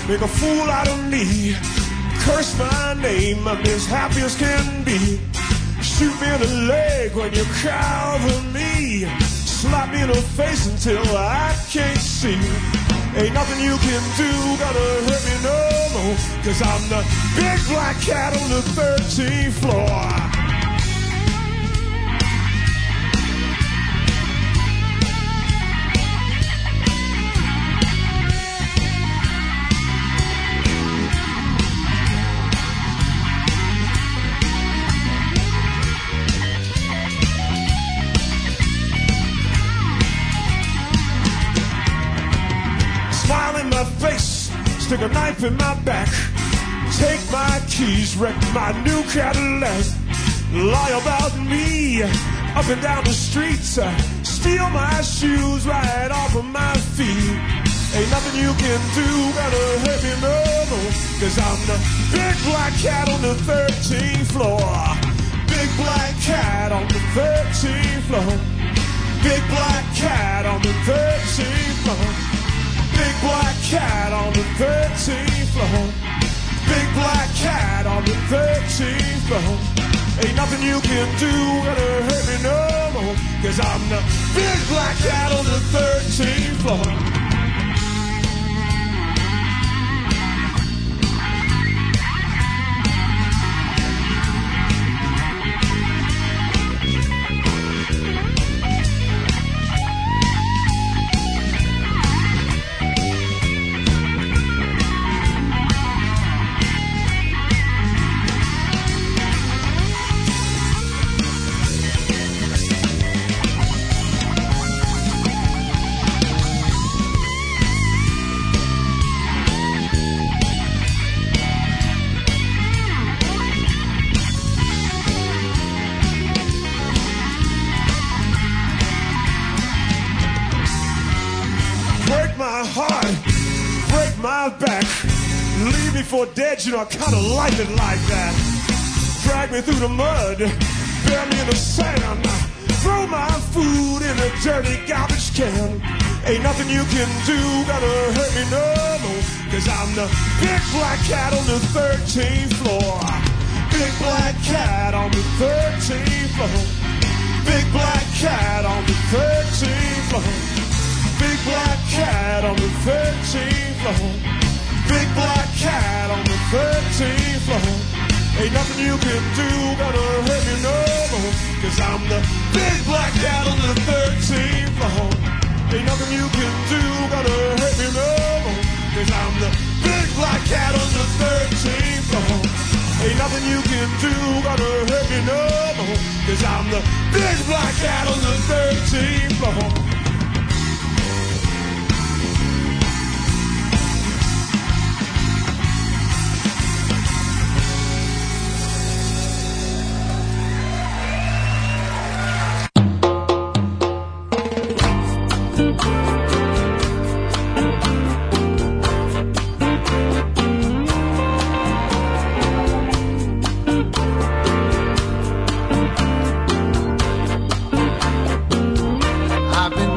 make a fool out of me. Curse my name, I'm as happy as can be. Shoot me in the leg when you cover me. Slap me in the face until I can't see. Ain't nothing you can do gonna hurt me no more, 'cause I'm the big black cat on the 13th floor. Smile in my face, stick a knife in my back, take my keys, wreck my new Cadillac, lie about me up and down the streets, steal my shoes right off of my feet. Ain't nothing you can do gonna hurt me no more, 'cause I'm the big black cat on the 13th floor. Big black cat on the 13th floor. Big black cat on the 13th floor. Big black cat on the 13th floor. Big black cat on the 13th floor. Ain't nothing you can do gonna hurt me no more, 'cause I'm the big black cat on the 13th floor. Break my heart, break my back, leave me for dead, you know I kinda like it like that. Drag me through the mud, bury me in the sand, throw my food in a dirty garbage can. Ain't nothing you can do gonna hurt me no more, 'cause I'm the big black cat on the 13th floor. Big black cat on the 13th floor. Big black cat on the 13th floor. Big black cat on the 13th floor. Big black cat on the 13th floor. Ain't nothing you can do gonna hurt me no more, 'cause I'm the big black cat on the 13th floor. Ain't nothing you can do gonna hurt me no more, 'cause I'm the big black cat on the 13th floor. Ain't nothing you can do gonna hurt me no more, 'cause I'm the big black cat on the 13th floor. I've been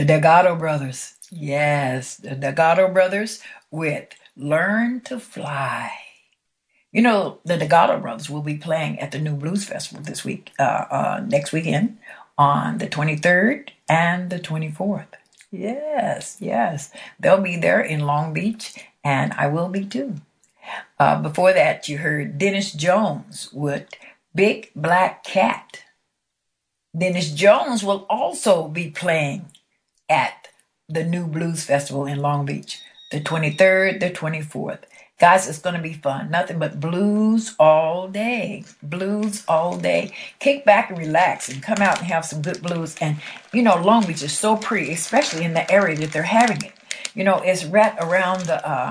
The Delgado Brothers. Yes, the Delgado Brothers with Learn to Fly. You know, the Delgado Brothers will be playing at the New Blues Festival this week, next weekend on the 23rd and the 24th. Yes, yes. They'll be there in Long Beach, and I will be too. Before that, you heard Dennis Jones with Big Black Cat. Dennis Jones will also be playing at the New Blues Festival in Long Beach, the 23rd, the 24th. Guys, it's going to be fun. Nothing but blues all day. Blues all day. Kick back and relax and come out and have some good blues. And, you know, Long Beach is so pretty, especially in the area that they're having it. You know, it's right around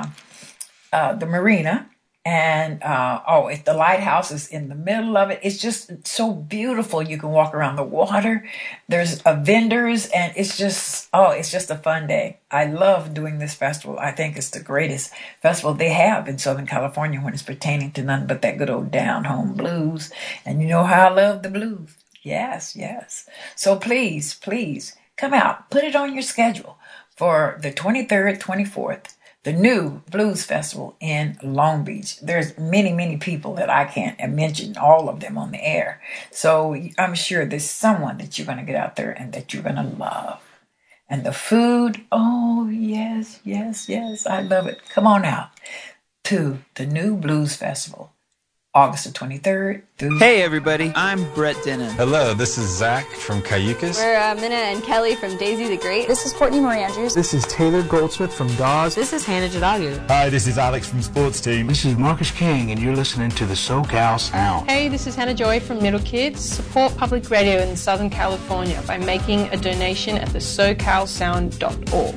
the marina. And, if the lighthouse is in the middle of it, it's just so beautiful. You can walk around the water. There's vendors, and it's just a fun day. I love doing this festival. I think it's the greatest festival they have in Southern California when it's pertaining to nothing but that good old down-home blues. And you know how I love the blues. Yes, yes. So please, please come out. Put it on your schedule for the 23rd, 24th. The New Blues Festival in Long Beach. There's many, many people that I can't mention all of them on the air. So I'm sure there's someone that you're going to get out there and that you're going to love. And the food, oh, yes, yes, yes, I love it. Come on out to the New Blues Festival, August the 23rd through... Hey, everybody. I'm Brett Dennen. Hello, this is Zach from Cayucas. We're Minna and Kelly from Daisy the Great. This is Courtney Marie Andrews. This is Taylor Goldsmith from Dawes. This is Hannah Jadagu. Hi, this is Alex from Sports Team. This is Marcus King, and you're listening to the SoCal Sound. Hey, this is Hannah Joy from Middle Kids. Support public radio in Southern California by making a donation at the SoCalSound.org.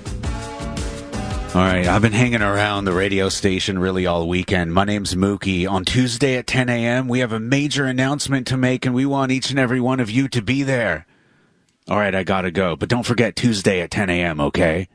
All right, I've been hanging around the radio station really all weekend. My name's Mookie. On Tuesday at 10 a.m., we have a major announcement to make, and we want each and every one of you to be there. All right, I gotta go, but don't forget Tuesday at 10 a.m., okay?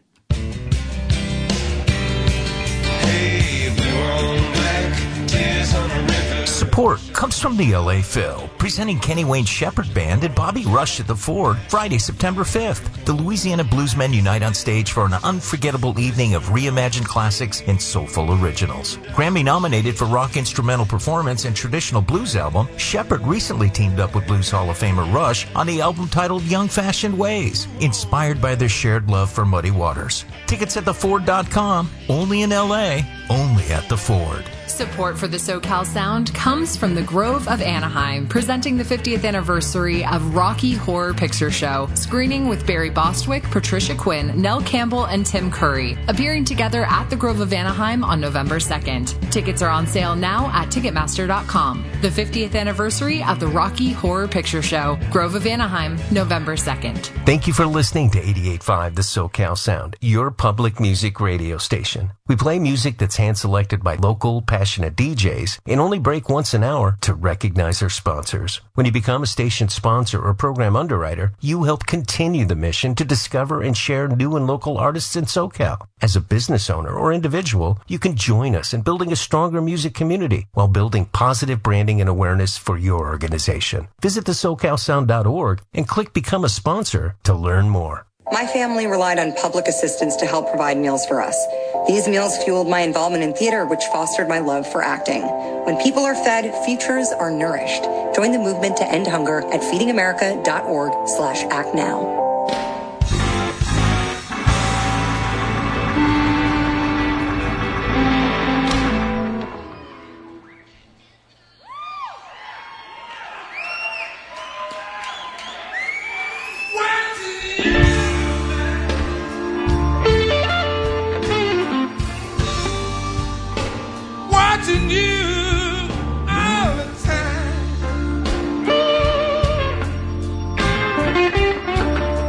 Support comes from the LA Phil, presenting Kenny Wayne Shepherd Band and Bobby Rush at the Ford, Friday, September 5th. The Louisiana Bluesmen unite on stage for an unforgettable evening of reimagined classics and soulful originals. Grammy-nominated for rock instrumental performance and traditional blues album, Shepherd recently teamed up with Blues Hall of Famer Rush on the album titled Young Fashioned Ways, inspired by their shared love for Muddy Waters. Tickets at theford.com, only in LA, only at the Ford. Support for the SoCal Sound comes from the Grove of Anaheim, presenting the 50th anniversary of Rocky Horror Picture Show, screening with Barry Bostwick, Patricia Quinn, Nell Campbell, and Tim Curry, appearing together at the Grove of Anaheim on November 2nd. Tickets are on sale now at Ticketmaster.com. The 50th anniversary of the Rocky Horror Picture Show, Grove of Anaheim, November 2nd. Thank you for listening to 88.5 The SoCal Sound, your public music radio station. We play music that's hand-selected by local, passionate DJs and only break once an hour to recognize our sponsors. When you become a station sponsor or program underwriter, you help continue the mission to discover and share new and local artists in SoCal. As a business owner or individual, you can join us in building a stronger music community while building positive branding and awareness for your organization. Visit thesocalsound.org and click Become a Sponsor to learn more. My family relied on public assistance to help provide meals for us. These meals fueled my involvement in theater, which fostered my love for acting. When people are fed, futures are nourished. Join the movement to end hunger at feedingamerica.org/actnow. Watching you all the time.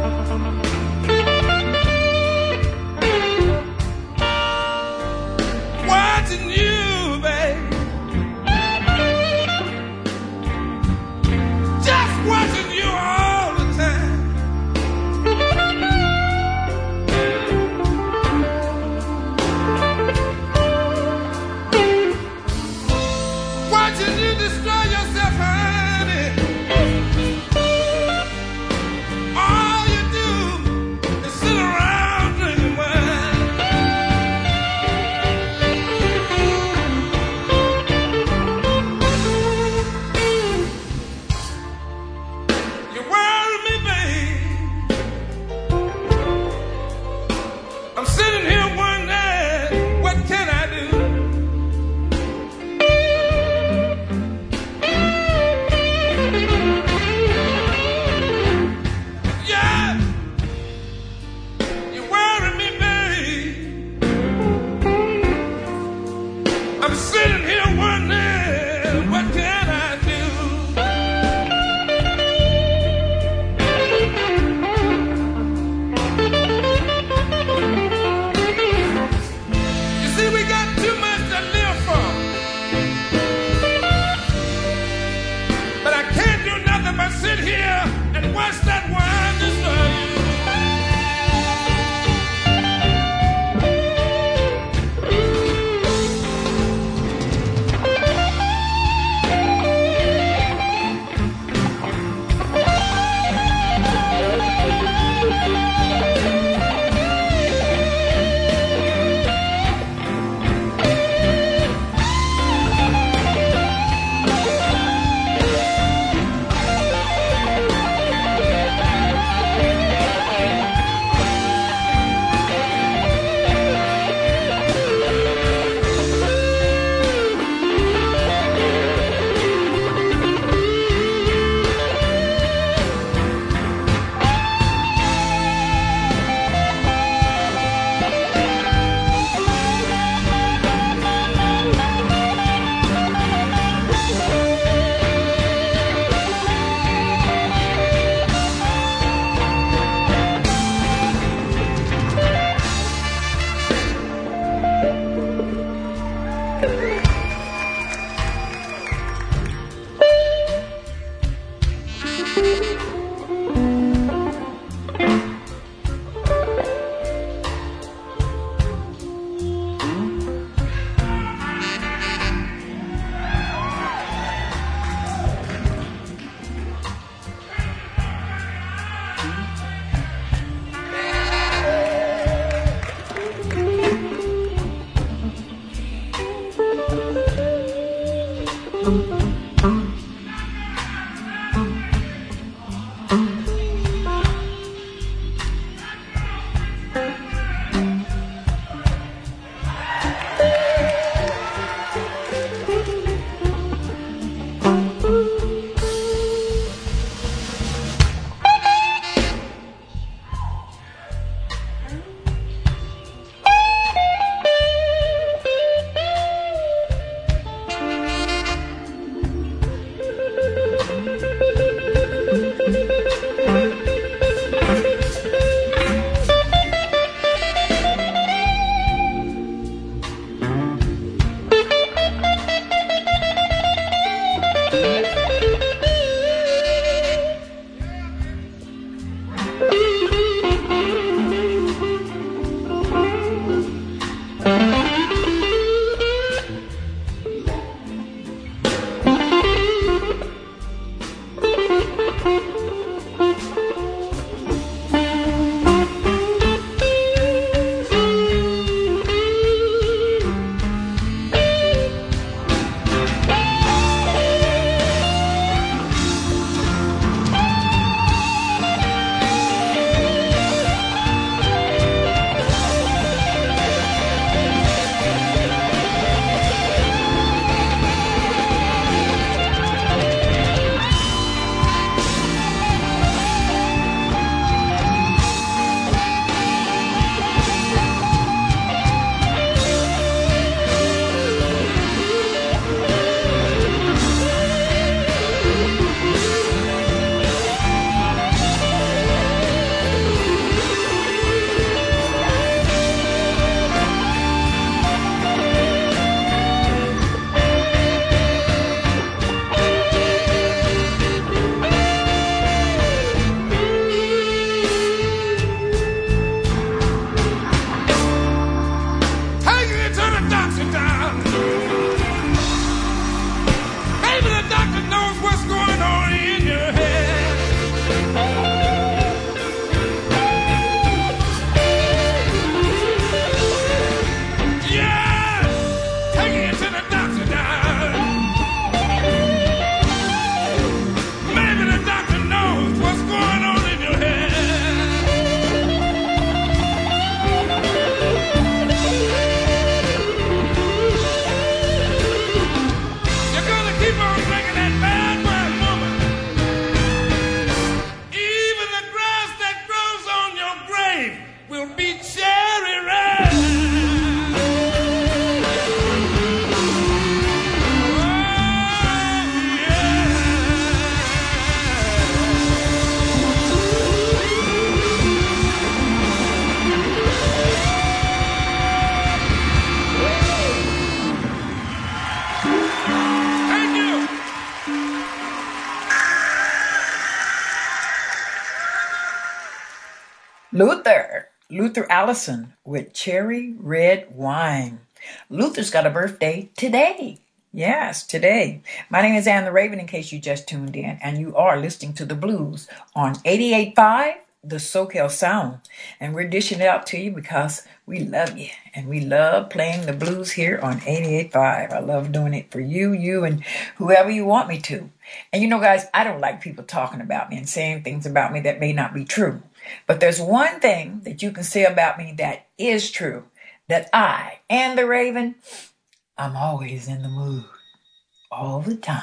Luther Allison with Cherry Red Wine. Luther's got a birthday today. Yes, today. My name is Ann the Raven, in case you just tuned in, and you are listening to the blues on 88.5, the SoCal Sound. And we're dishing it out to you because we love you, and we love playing the blues here on 88.5. I love doing it for you, and whoever you want me to. And you know, guys, I don't like people talking about me and saying things about me that may not be true. But there's one thing that you can say about me that is true, that I, Ann the Raven, I'm always in the mood, all the time.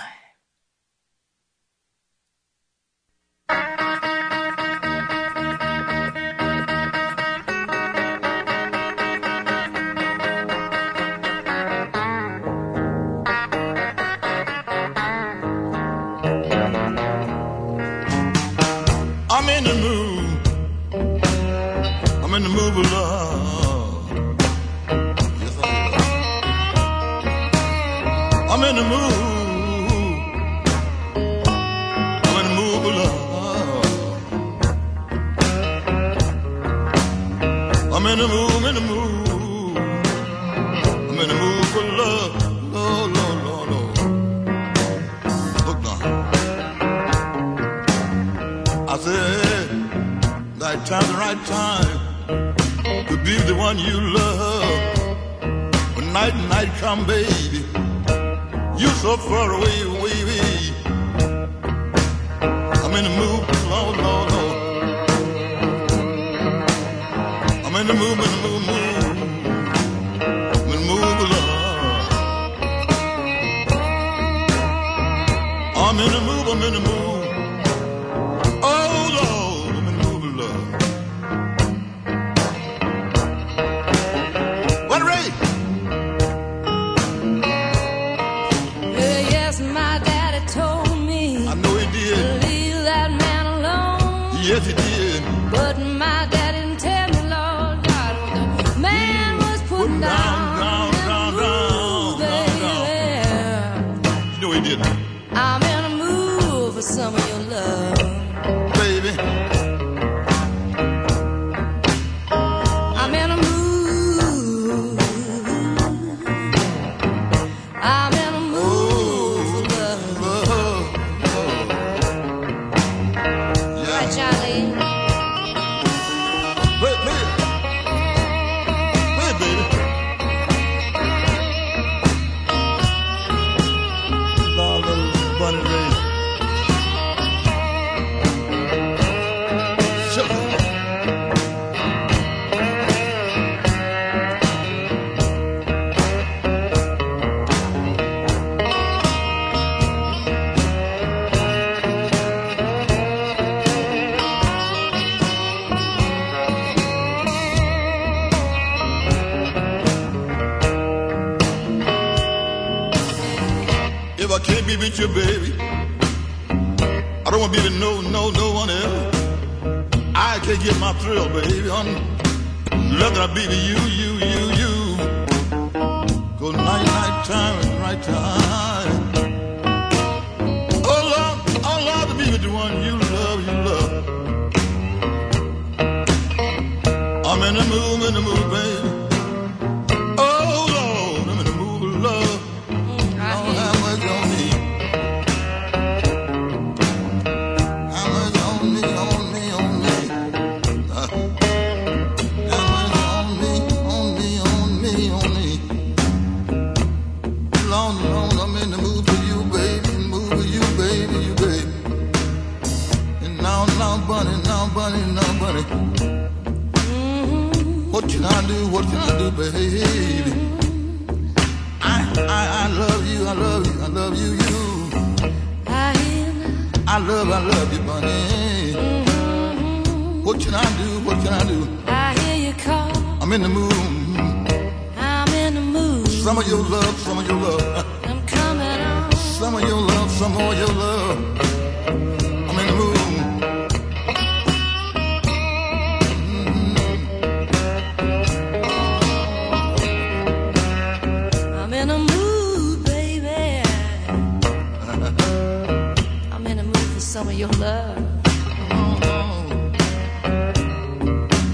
I'm in the mood. I'm in the mood for love. Yes, I am. I'm in the mood. I'm in the mood for love. I'm in the mood, I'm in the mood. I'm in the mood for love. Lord, Lord, Lord, Lord. Look now. I said, right time, the right time to be the one you love. When night and night come, baby, you're so far away, away, away. I'm in the mood, Lord, Lord, Lord. I'm in the mood, in the mood, mood. I'm in the mood for love. I'm in the mood, I'm in the mood. Yes, he did. But my daddy didn't tell me, Lord God, what the man was putting down. You know he did. I'm in a mood for some of your love, baby. I'm in a mood. I'm in a mood for love. Right, Charlie? Wait, baby. Lord, little bunny race. If I can't be with you, baby, I don't want to be with no one else. I can't get my thrill, baby, on nothing I be with you. Go night time and right time. Oh Lord, to be with the one you love. I'm in the mood, baby. Oh Lord, I'm in the mood of love. Don't have much on me. How much on me? How much on me? Long, I'm in the mood for you, baby. Mood for you, baby, you baby. And now, bunny. What can I do, baby? I love you, you. I love you, bunny. What can I do? I hear you call. I'm in the mood. I'm in the mood. Some of your love. I'm coming on. Some of your love, some more your love. I'm in the mood. I'm in a mood, baby. I'm in a mood for some of your love.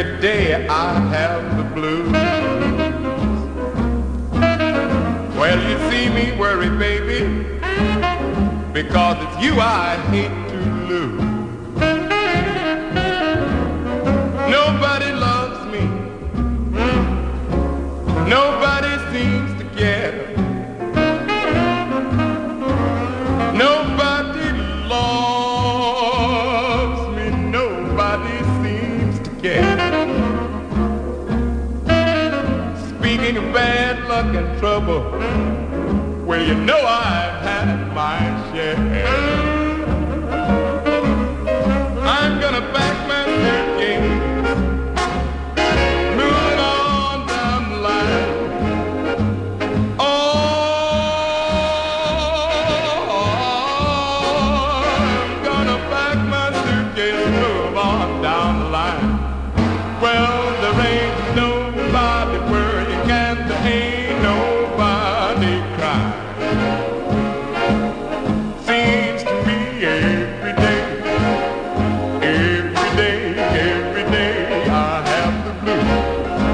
Every day I have the blues. Well, you see me worry, baby, because it's you I hate to lose. Nobody loves me. Nobody seems to care. Nobody loves me. Nobody seems to care. Speaking of bad luck and trouble, well, you know I've had my share. I'm gonna back my suitcase, moving on down the line. Oh, I'm gonna back my suitcase, move on down the line. Well, there ain't nobody worrying and there ain't nobody crying. Seems to me every day I have the blues.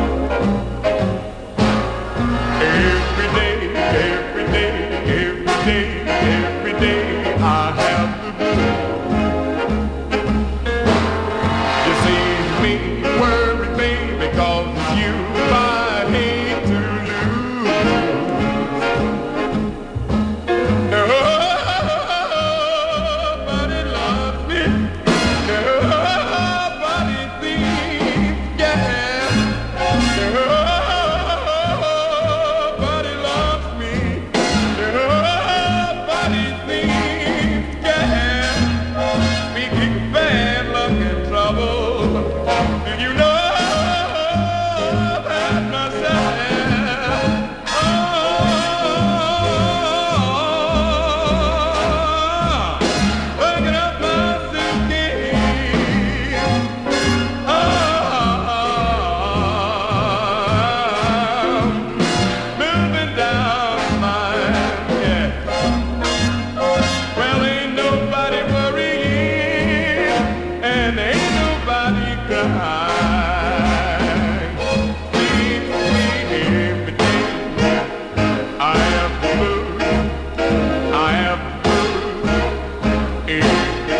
Every day I have the blues. You see me worry, baby, 'cause it's you I hate to lose. Nobody loves me. Nobody thinks, yeah. Nobody loves me. Nobody thinks, yeah. Speaking of bad luck and trouble, do you know I've had myself? Picking up my suitcase. Moving down the line, yeah. Well, ain't nobody worrying, and ain't nobody crying. Seems to me every day I have the blues. I have the blues. Every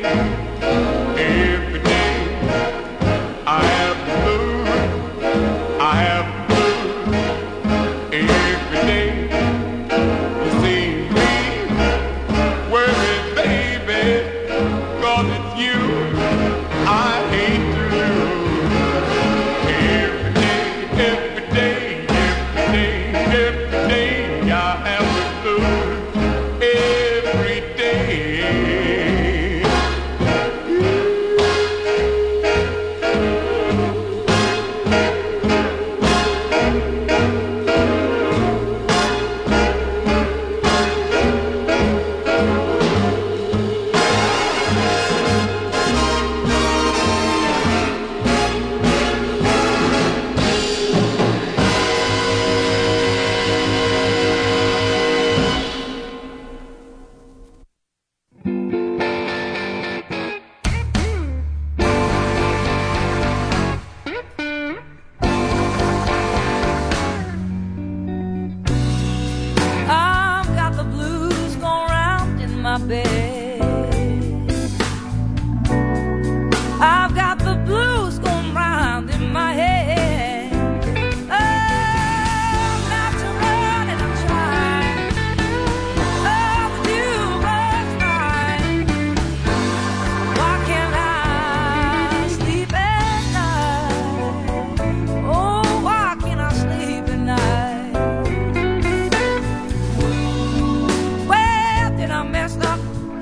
day I have the blues. I have the blues. Every day you see me worry, baby, 'cause it's you I hate to lose. Every day I have the blues. Every day. I've got the blues going round in my bed. I've got the blues going round in my head. Oh, not to run and I'm trying. Oh, but you must mind. Why can't I sleep at night? Oh, why can't I sleep at night? Well, did I mess up?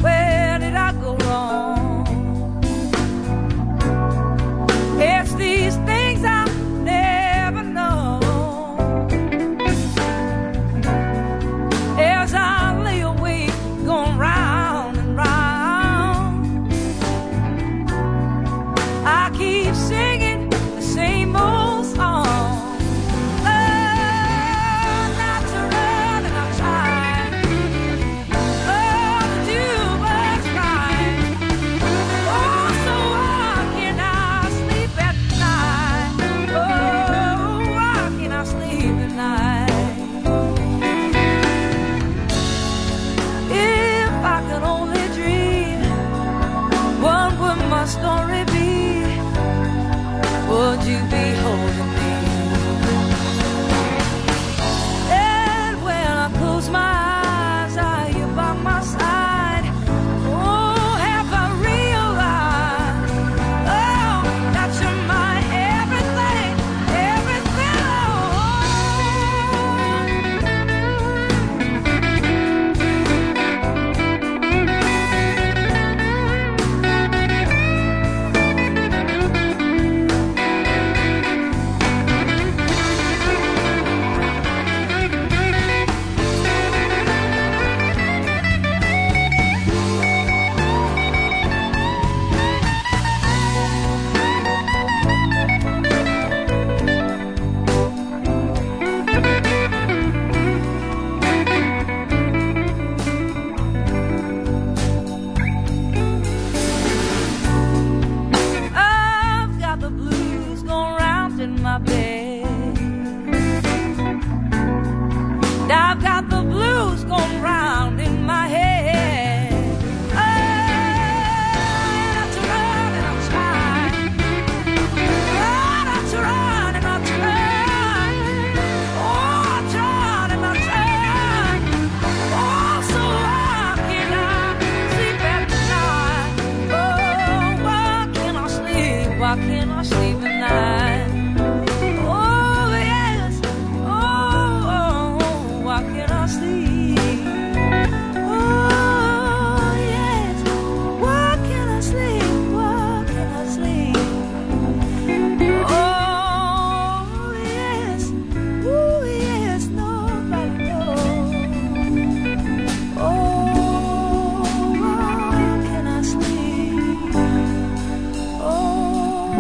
in my bed. I've got the blues going round in my head. Oh, and I try and I try. Oh, I try and I try. Oh, I try and I try. Oh, so why can't I sleep at night? Oh, why can't I sleep? Why can't I sleep at night? Oh, yes. Oh, why can't I sleep? Oh, yes. Why can't I sleep? Why can't I sleep? Oh, yes. Oh, yes. Nobody knows. Oh, why can't I sleep? Oh,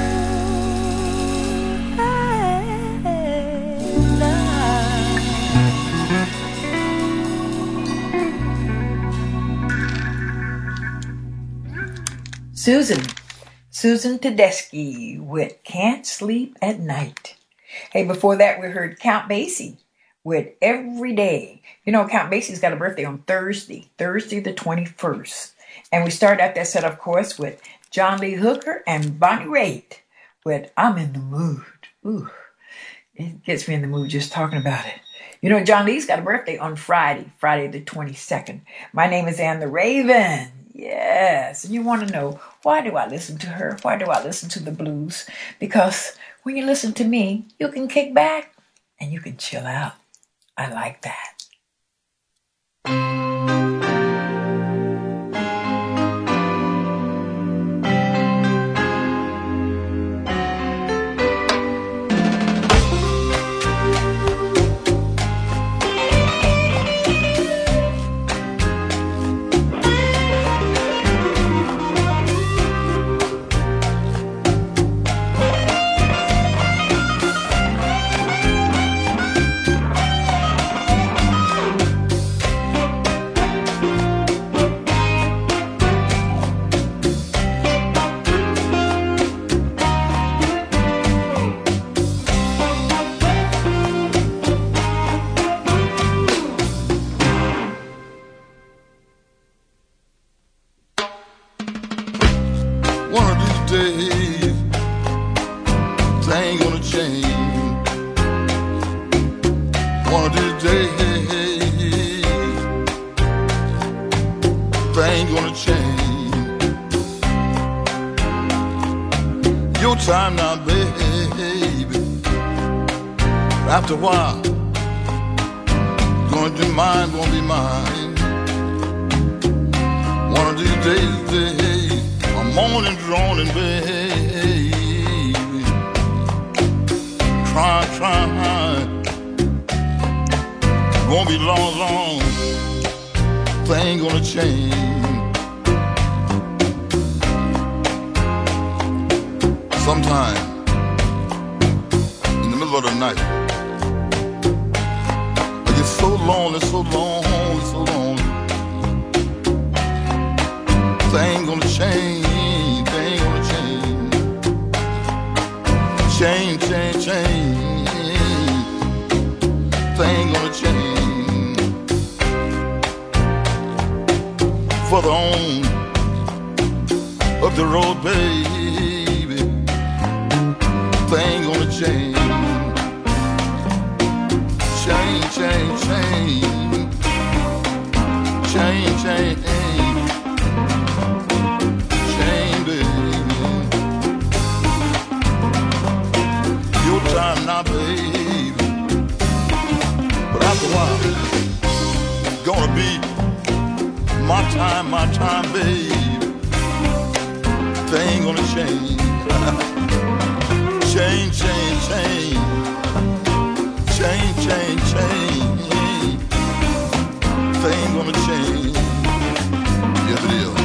Susan Tedeschi with Can't Sleep at Night. Hey, before that we heard Count Basie with Every Day. You know, Count Basie's got a birthday on Thursday the 21st. And we started out that set, of course, with John Lee Hooker and Bonnie Raitt with I'm in the Mood. Ooh, it gets me in the mood just talking about it. You know, John Lee's got a birthday on Friday the 22nd. My name is Ann the Raven. Yes, and you want to know, why do I listen to her? Why do I listen to the blues? Because when you listen to me, you can kick back and you can chill out. I like that. One of these days, things gonna change. One of these days, things gonna change. Your time now, baby. After a while, gonna be mine, gonna be mine. One of these days, I'm moaning, droning, baby. Trying. Won't be long. Thing gonna change. Sometime in the middle of the night, I get so lonely. Thing gonna change. Change. Thing gonna change. Further on up the road, baby. Thing gonna change. Change. Time now, baby. But after a while, gonna be my time, baby. Thing gonna change. Change. Thing gonna change. Yes, it is.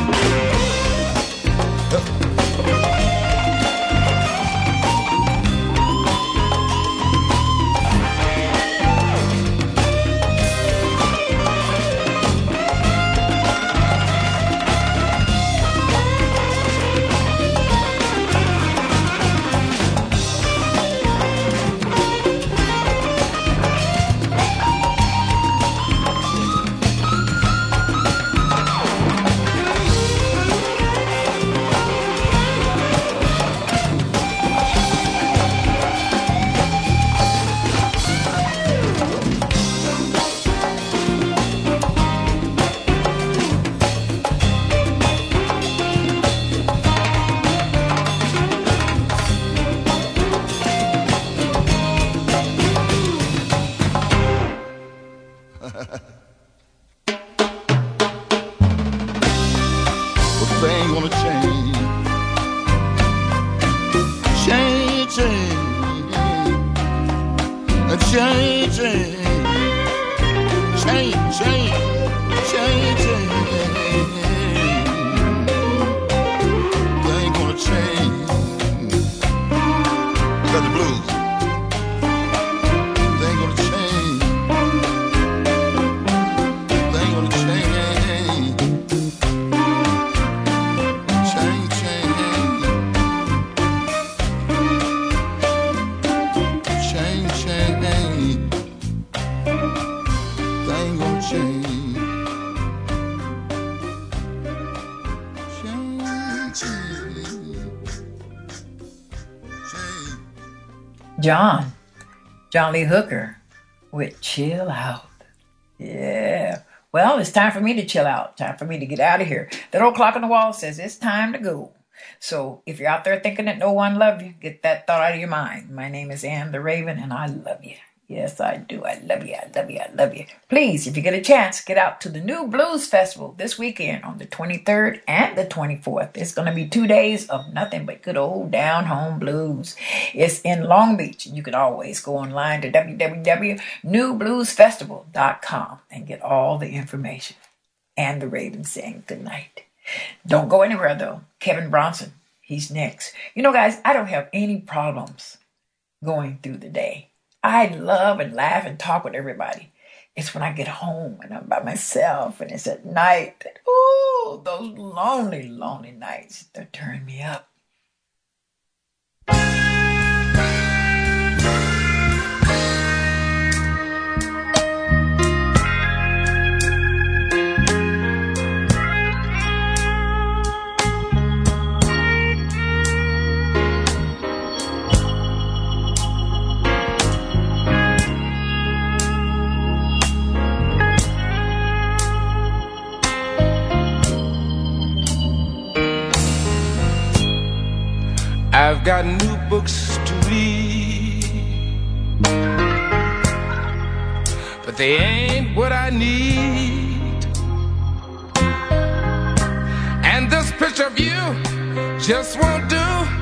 changing, changing. They ain't gonna change. Got the blues. They ain't gonna change. They ain't gonna change. Change, change. Change, change. They ain't gonna change. John Lee Hooker with Chill Out. Yeah. Well, it's time for me to chill out. Time for me to get out of here. That old clock on the wall says it's time to go. So if you're out there thinking that no one loved you, get that thought out of your mind. My name is Ann the Raven, and I love you. Yes, I do. I love you. I love you. I love you. Please, if you get a chance, get out to the New Blues Festival this weekend on the 23rd and the 24th. It's going to be 2 days of nothing but good old down-home blues. It's in Long Beach. You can always go online to www.newbluesfestival.com and get all the information. And the Raven saying good night. Don't go anywhere, though. Kevin Bronson, he's next. You know, guys, I don't have any problems going through the day. I love and laugh and talk with everybody. It's when I get home and I'm by myself and it's at night that, ooh, those lonely, lonely nights that turn me up. I've got new books to read, but they ain't what I need. And this picture of you just won't do.